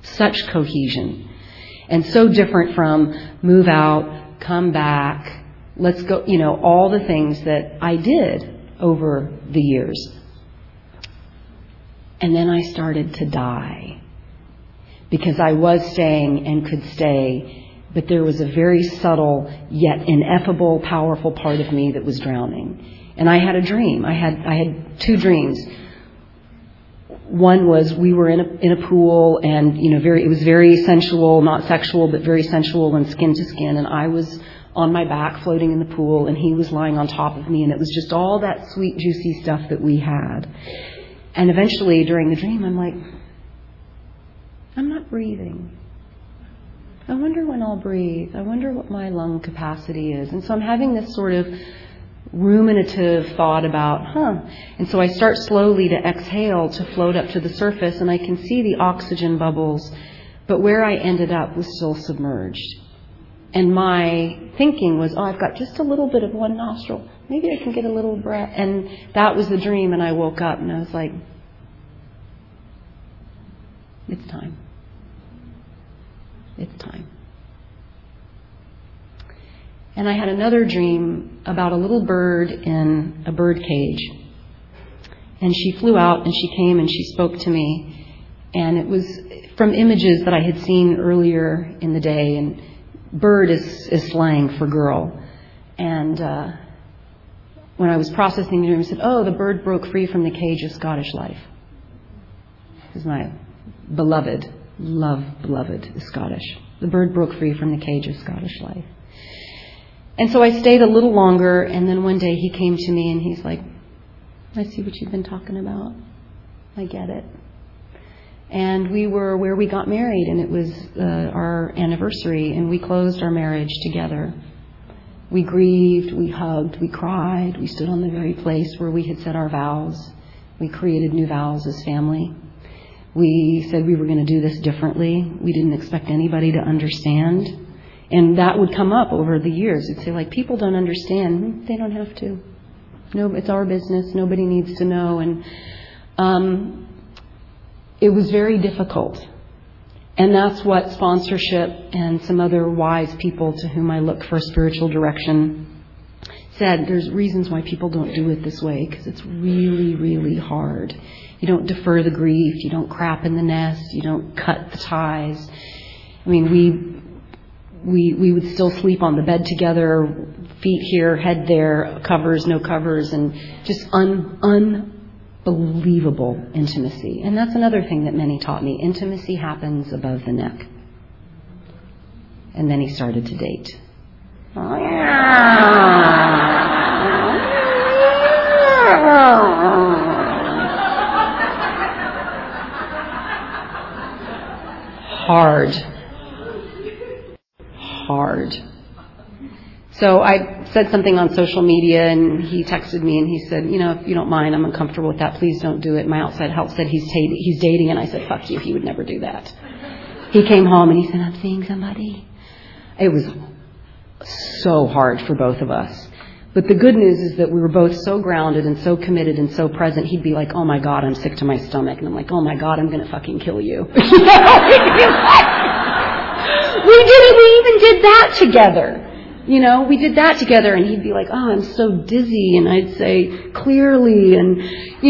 And so different from move out, come back, let's go, all the things that I did over the years. And then I started to die because I was staying and could stay, but there was a very subtle yet ineffable, powerful part of me that was drowning. And I had a dream. I had two dreams. One was we were in a pool, and it was very sensual, not sexual, but very sensual and skin to skin. And I was on my back floating in the pool, and he was lying on top of me, and it was just all that sweet, juicy stuff that we had. And eventually, during the dream, I'm like, I'm not breathing. I wonder when I'll breathe. I wonder what my lung capacity is. And so I'm having this sort of ruminative thought about, And so I start slowly to exhale to float up to the surface, and I can see the oxygen bubbles, but where I ended up was still submerged. And my thinking was, I've got just a little bit of one nostril. Maybe I can get a little breath. And that was the dream, and I woke up and I was like, it's time. It's time. And I had another dream about a little bird in a bird cage. And she flew out and she came and she spoke to me. And it was from images that I had seen earlier in the day. And bird is slang for girl. And when I was processing the dream, I said, the bird broke free from the cage of Scottish life. Because my beloved is Scottish. The bird broke free from the cage of Scottish life. And so I stayed a little longer, and then one day he came to me and he's like, I see what you've been talking about. I get it. And we were where we got married, and it was our anniversary, and we closed our marriage together. We grieved, we hugged, we cried, we stood on the very place where we had said our vows. We created new vows as family. We said we were going to do this differently. We didn't expect anybody to understand. And that would come up over the years. It'd say, people don't understand. They don't have to. No, it's our business. Nobody needs to know. And it was very difficult. And that's what sponsorship and some other wise people to whom I look for spiritual direction said. There's reasons why people don't do it this way, because it's really, really hard. You don't defer the grief. You don't crap in the nest. You don't cut the ties. I mean, we would still sleep on the bed together, feet here, head there, covers, no covers, and just unbelievable intimacy. And that's another thing that many taught me. Intimacy happens above the neck. And then he started to date. hard. So I said something on social media, and he texted me, and he said, if you don't mind, I'm uncomfortable with that. Please don't do it. My outside help said he's dating, and I said, fuck you. He would never do that. He came home, and he said, I'm seeing somebody. It was so hard for both of us. But the good news is that we were both so grounded and so committed and so present. He'd be like, oh my God, I'm sick to my stomach. And I'm like, oh my God, I'm going to fucking kill you. We even did that together. We did that together, and he'd be like, oh, I'm so dizzy. And I'd say, clearly. And,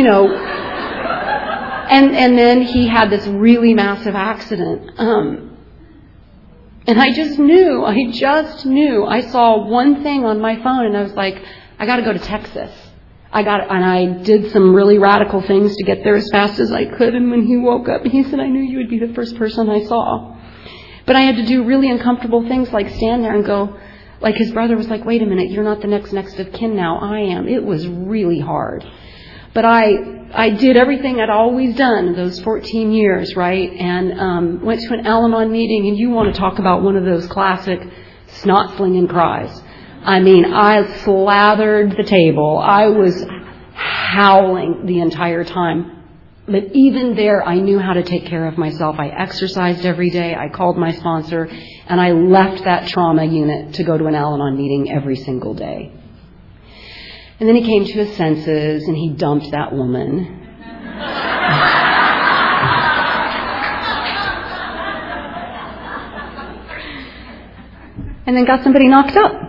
and then he had this really massive accident. And I just knew. I saw one thing on my phone, and I was like, I got to go to Texas. And I did some really radical things to get there as fast as I could. And when he woke up, he said, I knew you would be the first person I saw. But I had to do really uncomfortable things, like stand there and go, like his brother was like, wait a minute, you're not the next of kin now. I am. It was really hard. But I did everything I'd always done those 14 years, right? And went to an Al-Anon meeting, and you want to talk about one of those classic snot-slinging cries. I mean, I slathered the table. I was howling the entire time. But even there, I knew how to take care of myself. I exercised every day. I called my sponsor, and I left that trauma unit to go to an Al-Anon meeting every single day. And then he came to his senses, and he dumped that woman. And then got somebody knocked up.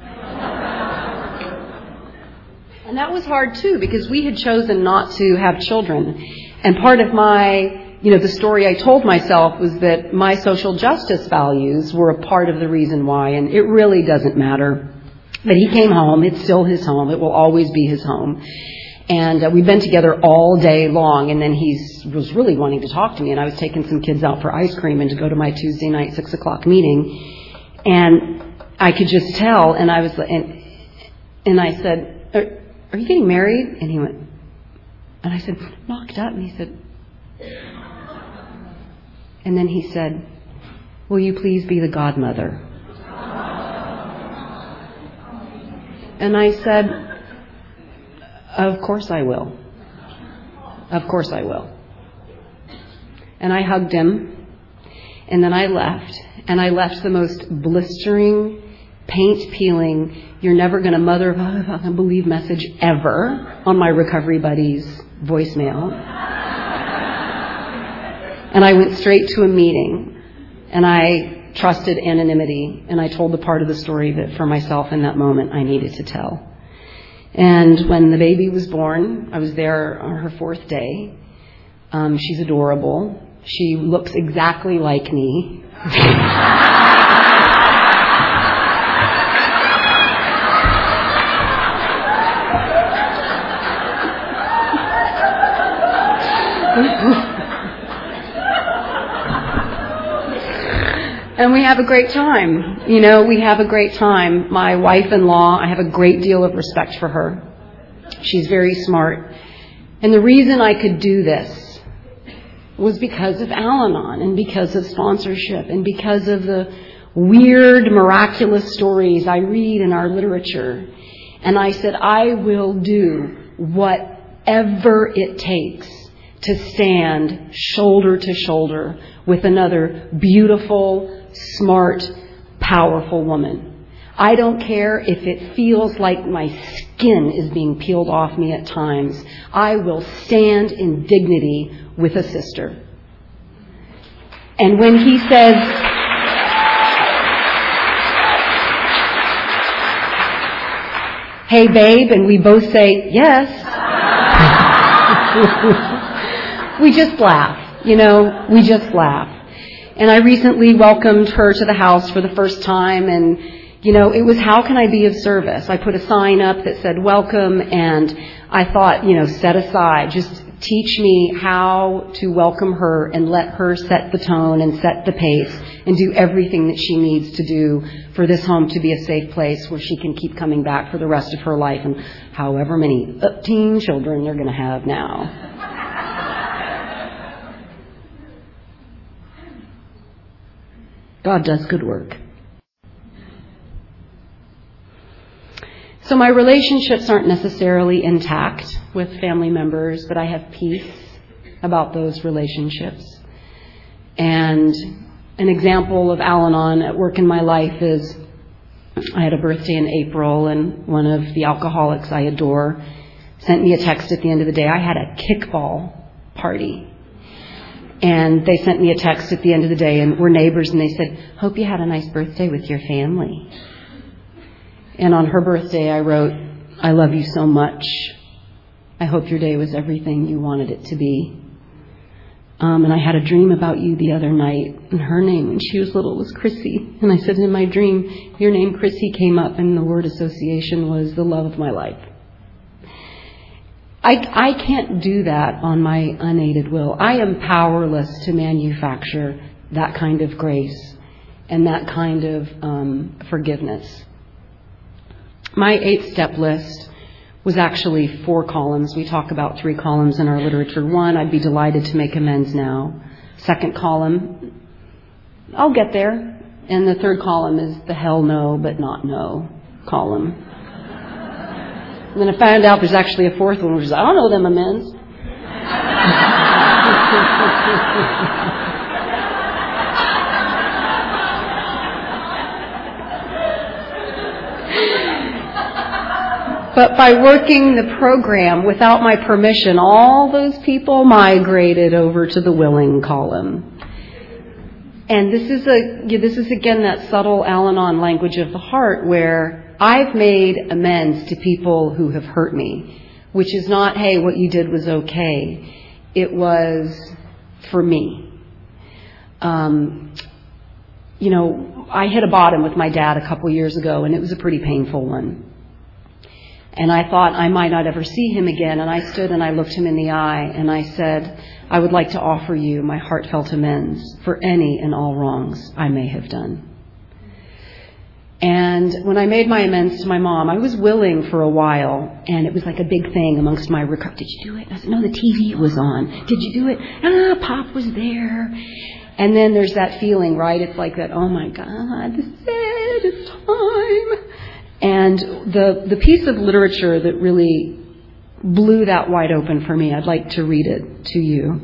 And that was hard, too, because we had chosen not to have children. And part of my, the story I told myself was that my social justice values were a part of the reason why, and it really doesn't matter. But he came home. It's still his home. It will always be his home. And we've been together all day long. And then he was really wanting to talk to me. And I was taking some kids out for ice cream and to go to my Tuesday night 6 o'clock meeting. And I could just tell. And I was, and I said, are you getting married? And he went, and I said, knocked up. And he said, and then he said, will you please be the godmother? And I said, of course I will. Of course I will. And I hugged him, and then I left. And I left the most blistering, paint-peeling, you're never going to mother of a believe message ever on my Recovery Buddies voicemail. And I went straight to a meeting, and I trusted anonymity, and I told the part of the story that for myself in that moment I needed to tell. And when the baby was born, I was there on her 4th day. She's adorable. She looks exactly like me. And we have a great time. We have a great time. My wife-in-law, I have a great deal of respect for her. She's very smart. And the reason I could do this was because of Al-Anon and because of sponsorship and because of the weird, miraculous stories I read in our literature. And I said, I will do whatever it takes to stand shoulder to shoulder with another beautiful, smart, powerful woman. I don't care if it feels like my skin is being peeled off me at times. I will stand in dignity with a sister. And when he says, hey babe, and we both say, yes, we just laugh, we just laugh. And I recently welcomed her to the house for the first time, and, it was, how can I be of service? I put a sign up that said welcome, and I thought, set aside, just teach me how to welcome her and let her set the tone and set the pace and do everything that she needs to do for this home to be a safe place where she can keep coming back for the rest of her life and however many teen children they're going to have now. God does good work. So my relationships aren't necessarily intact with family members, but I have peace about those relationships. And an example of Al-Anon at work in my life is I had a birthday in April, and one of the alcoholics I adore sent me a text at the end of the day. I had a kickball party. And they sent me a text at the end of the day, and we're neighbors, and they said, "Hope you had a nice birthday with your family." And on her birthday, I wrote, "I love you so much. I hope your day was everything you wanted it to be. And I had a dream about you the other night, and her name when she was little was Chrissy." And I said, "In my dream, your name Chrissy came up, and the word association was the love of my life." I can't do that on my unaided will. I am powerless to manufacture that kind of grace and that kind of forgiveness. My 8-step list was actually 4 columns. We talk about 3 columns in our literature. 1, I'd be delighted to make amends now. 2nd column, I'll get there. And the 3rd column is the hell no, but not no column. And then I found out there's actually a 4th one, which is, I don't know them amends. But by working the program without my permission, all those people migrated over to the willing column. And this is again that subtle Al-Anon language of the heart where I've made amends to people who have hurt me, which is not, hey, what you did was okay. It was for me. I hit a bottom with my dad a couple years ago, and it was a pretty painful one. And I thought I might not ever see him again. And I stood and I looked him in the eye and I said, "I would like to offer you my heartfelt amends for any and all wrongs I may have done." And when I made my amends to my mom, I was willing for a while. And it was like a big thing amongst my recovery. "Did you do it?" I said, "No, the TV was on." "Did you do it?" "Pop was there." And then there's that feeling, right? It's like that, oh my God, this is it, it's time. And the piece of literature that really blew that wide open for me, I'd like to read it to you.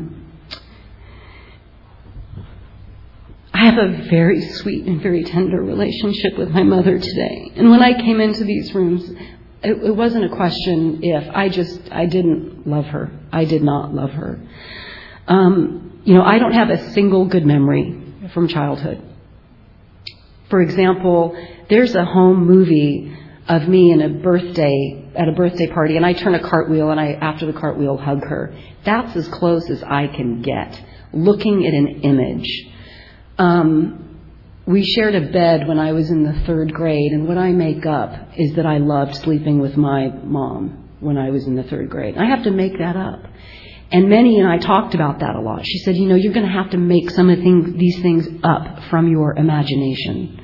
I have a very sweet and very tender relationship with my mother today. And when I came into these rooms, it wasn't a question if. I didn't love her. I did not love her. I don't have a single good memory from childhood. For example, there's a home movie of me at a birthday party, and I turn a cartwheel, and after the cartwheel, hug her. That's as close as I can get, looking at an image. We shared a bed when I was in the 3rd grade, and what I make up is that I loved sleeping with my mom when I was in the 3rd grade. I have to make that up. And Minnie and I talked about that a lot. She said, you're going to have to make some of these things up from your imagination.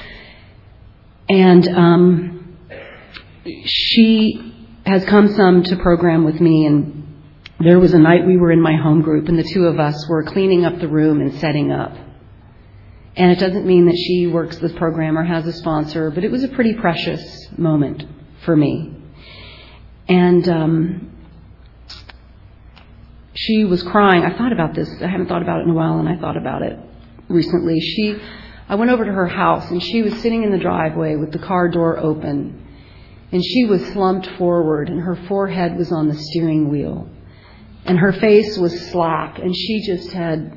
And she has come some to program with me, and there was a night we were in my home group, and the 2 of us were cleaning up the room and setting up. And it doesn't mean that she works this program or has a sponsor, but it was a pretty precious moment for me. And she was crying. I thought about this. I haven't thought about it in a while, and I thought about it recently. I went over to her house, and she was sitting in the driveway with the car door open, and she was slumped forward, and her forehead was on the steering wheel, and her face was slack, and she just had,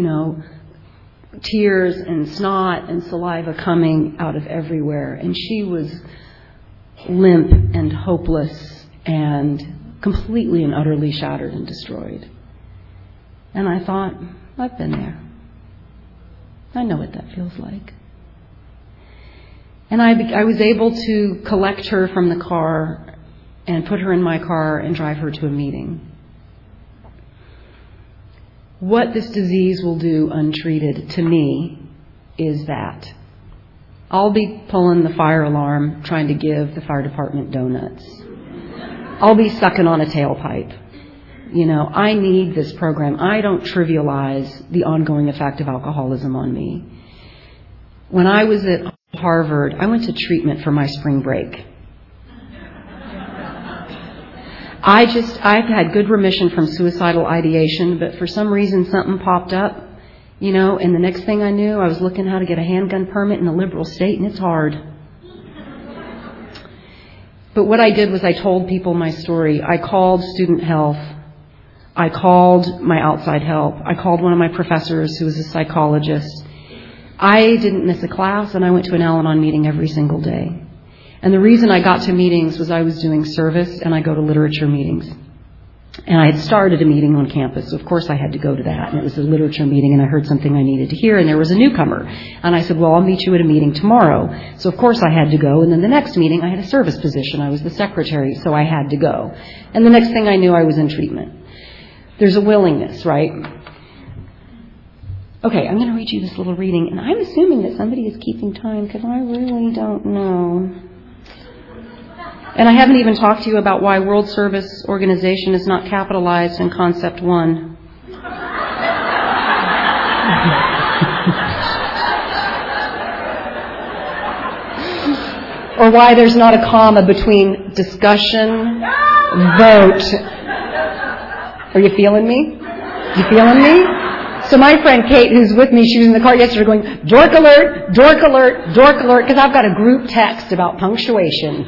tears and snot and saliva coming out of everywhere, and she was limp and hopeless and completely and utterly shattered and destroyed. And I thought, I've been there. I know what that feels like. And I was able to collect her from the car and put her in my car and drive her to a meeting. What this disease will do untreated to me is that I'll be pulling the fire alarm, trying to give the fire department donuts. I'll be sucking on a tailpipe. I need this program. I don't trivialize the ongoing effect of alcoholism on me. When I was at Harvard, I went to treatment for my spring break. I've had good remission from suicidal ideation, but for some reason something popped up, and the next thing I knew, I was looking how to get a handgun permit in a liberal state, and it's hard. But what I did was I told people my story. I called student health. I called my outside help. I called one of my professors who was a psychologist. I didn't miss a class, and I went to an Al-Anon meeting every single day. And the reason I got to meetings was I was doing service, and I go to literature meetings. And I had started a meeting on campus, so of course I had to go to that. And it was a literature meeting, and I heard something I needed to hear, and there was a newcomer. And I said, well, I'll meet you at a meeting tomorrow. So of course I had to go. And then the next meeting, I had a service position. I was the secretary, so I had to go. And the next thing I knew, I was in treatment. There's a willingness, right? Okay, I'm going to read you this little reading, and I'm assuming that somebody is keeping time because I really don't know. And I haven't even talked to you about why World Service Organization is not capitalized in Concept 1. Or why there's not a comma between discussion, vote. Are you feeling me? You feeling me? So my friend Kate, who's with me, she was in the car yesterday going, dork alert, dork alert, dork alert, because I've got a group text about punctuation.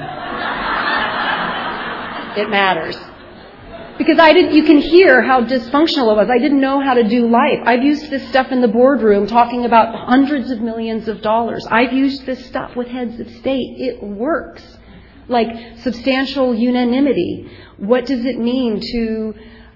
It matters. Because you can hear how dysfunctional it was. I didn't know how to do life. I've used this stuff in the boardroom talking about hundreds of millions of dollars. I've used this stuff with heads of state. It works. Like substantial unanimity. What does it mean to,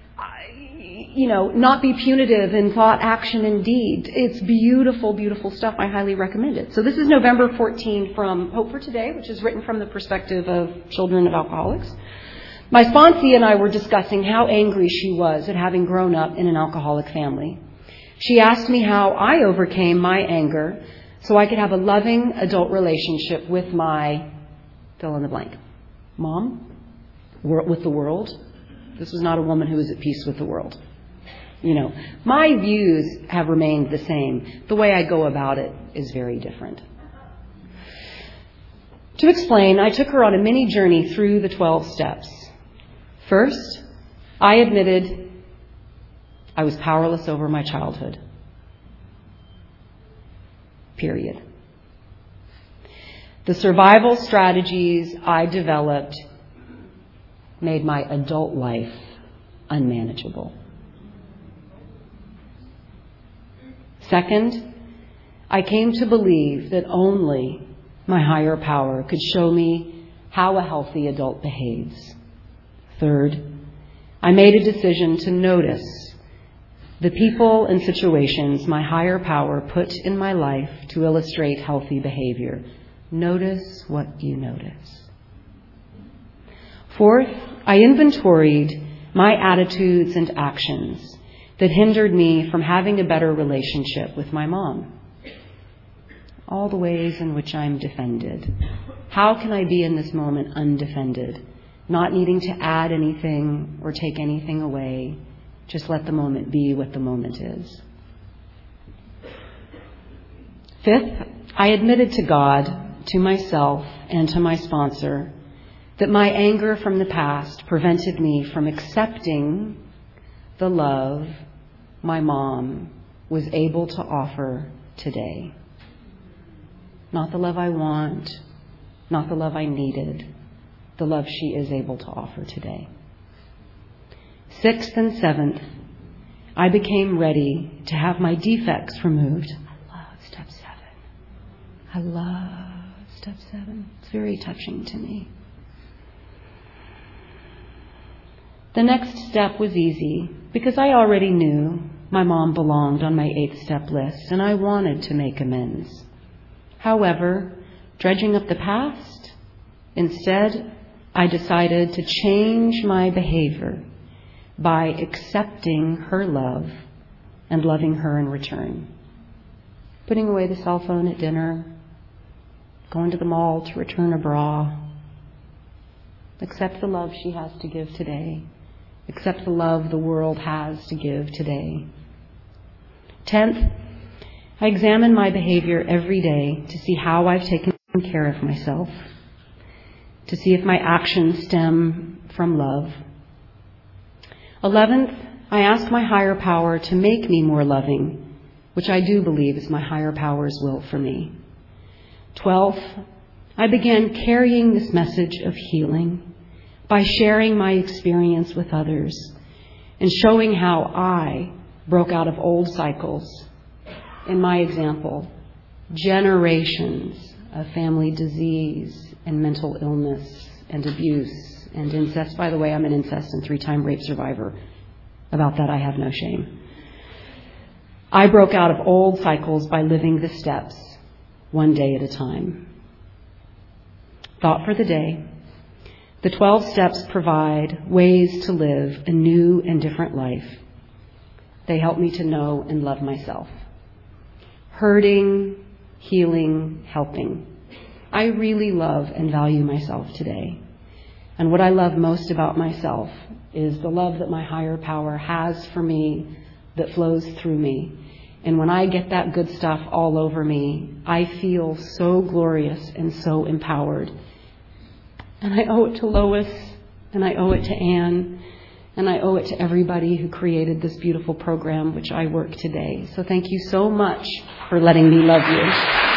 not be punitive in thought, action, and deed? It's beautiful, beautiful stuff. I highly recommend it. So this is November 14 from Hope for Today, which is written from the perspective of children of alcoholics. My sponsee and I were discussing how angry she was at having grown up in an alcoholic family. She asked me how I overcame my anger so I could have a loving adult relationship with my fill in the blank. Mom? With the world? This was not a woman who was at peace with the world. My views have remained the same. The way I go about it is very different. To explain, I took her on a mini journey through the 12 steps. First, I admitted I was powerless over my childhood. Period. The survival strategies I developed made my adult life unmanageable. Second, I came to believe that only my higher power could show me how a healthy adult behaves. Third, I made a decision to notice the people and situations my higher power put in my life to illustrate healthy behavior. Notice what you notice. Fourth, I inventoried my attitudes and actions that hindered me from having a better relationship with my mom. All the ways in which I'm defended. How can I be in this moment undefended? Not needing to add anything or take anything away. Just let the moment be what the moment is. Fifth, I admitted to God, to myself, and to my sponsor that my anger from the past prevented me from accepting the love my mom was able to offer today. Not the love I want, not the love I needed, the love she is able to offer today. Sixth and seventh, I became ready to have my defects removed. I love step 7. I love step 7. It's very touching to me. The next step was easy because I already knew my mom belonged on my 8th step list and I wanted to make amends. However, dredging up the past, instead, I decided to change my behavior by accepting her love and loving her in return. Putting away the cell phone at dinner, going to the mall to return a bra. Accept the love she has to give today. Accept the love the world has to give today. 10th, I examine my behavior every day to see how I've taken care of myself, to see if my actions stem from love. 11th, I ask my higher power to make me more loving, which I do believe is my higher power's will for me. 12th, I began carrying this message of healing by sharing my experience with others and showing how I broke out of old cycles. In my example, generations of family disease and mental illness and abuse and incest. By the way, I'm an incest and 3-time rape survivor. About that, I have no shame. I broke out of old cycles by living the steps one day at a time. Thought for the day. The 12 steps provide ways to live a new and different life. They help me to know and love myself. Hurting, healing, helping. I really love and value myself today. And what I love most about myself is the love that my higher power has for me that flows through me. And when I get that good stuff all over me, I feel so glorious and so empowered. And I owe it to Lois, and I owe it to Anne, and I owe it to everybody who created this beautiful program which I work today. So thank you so much for letting me love you.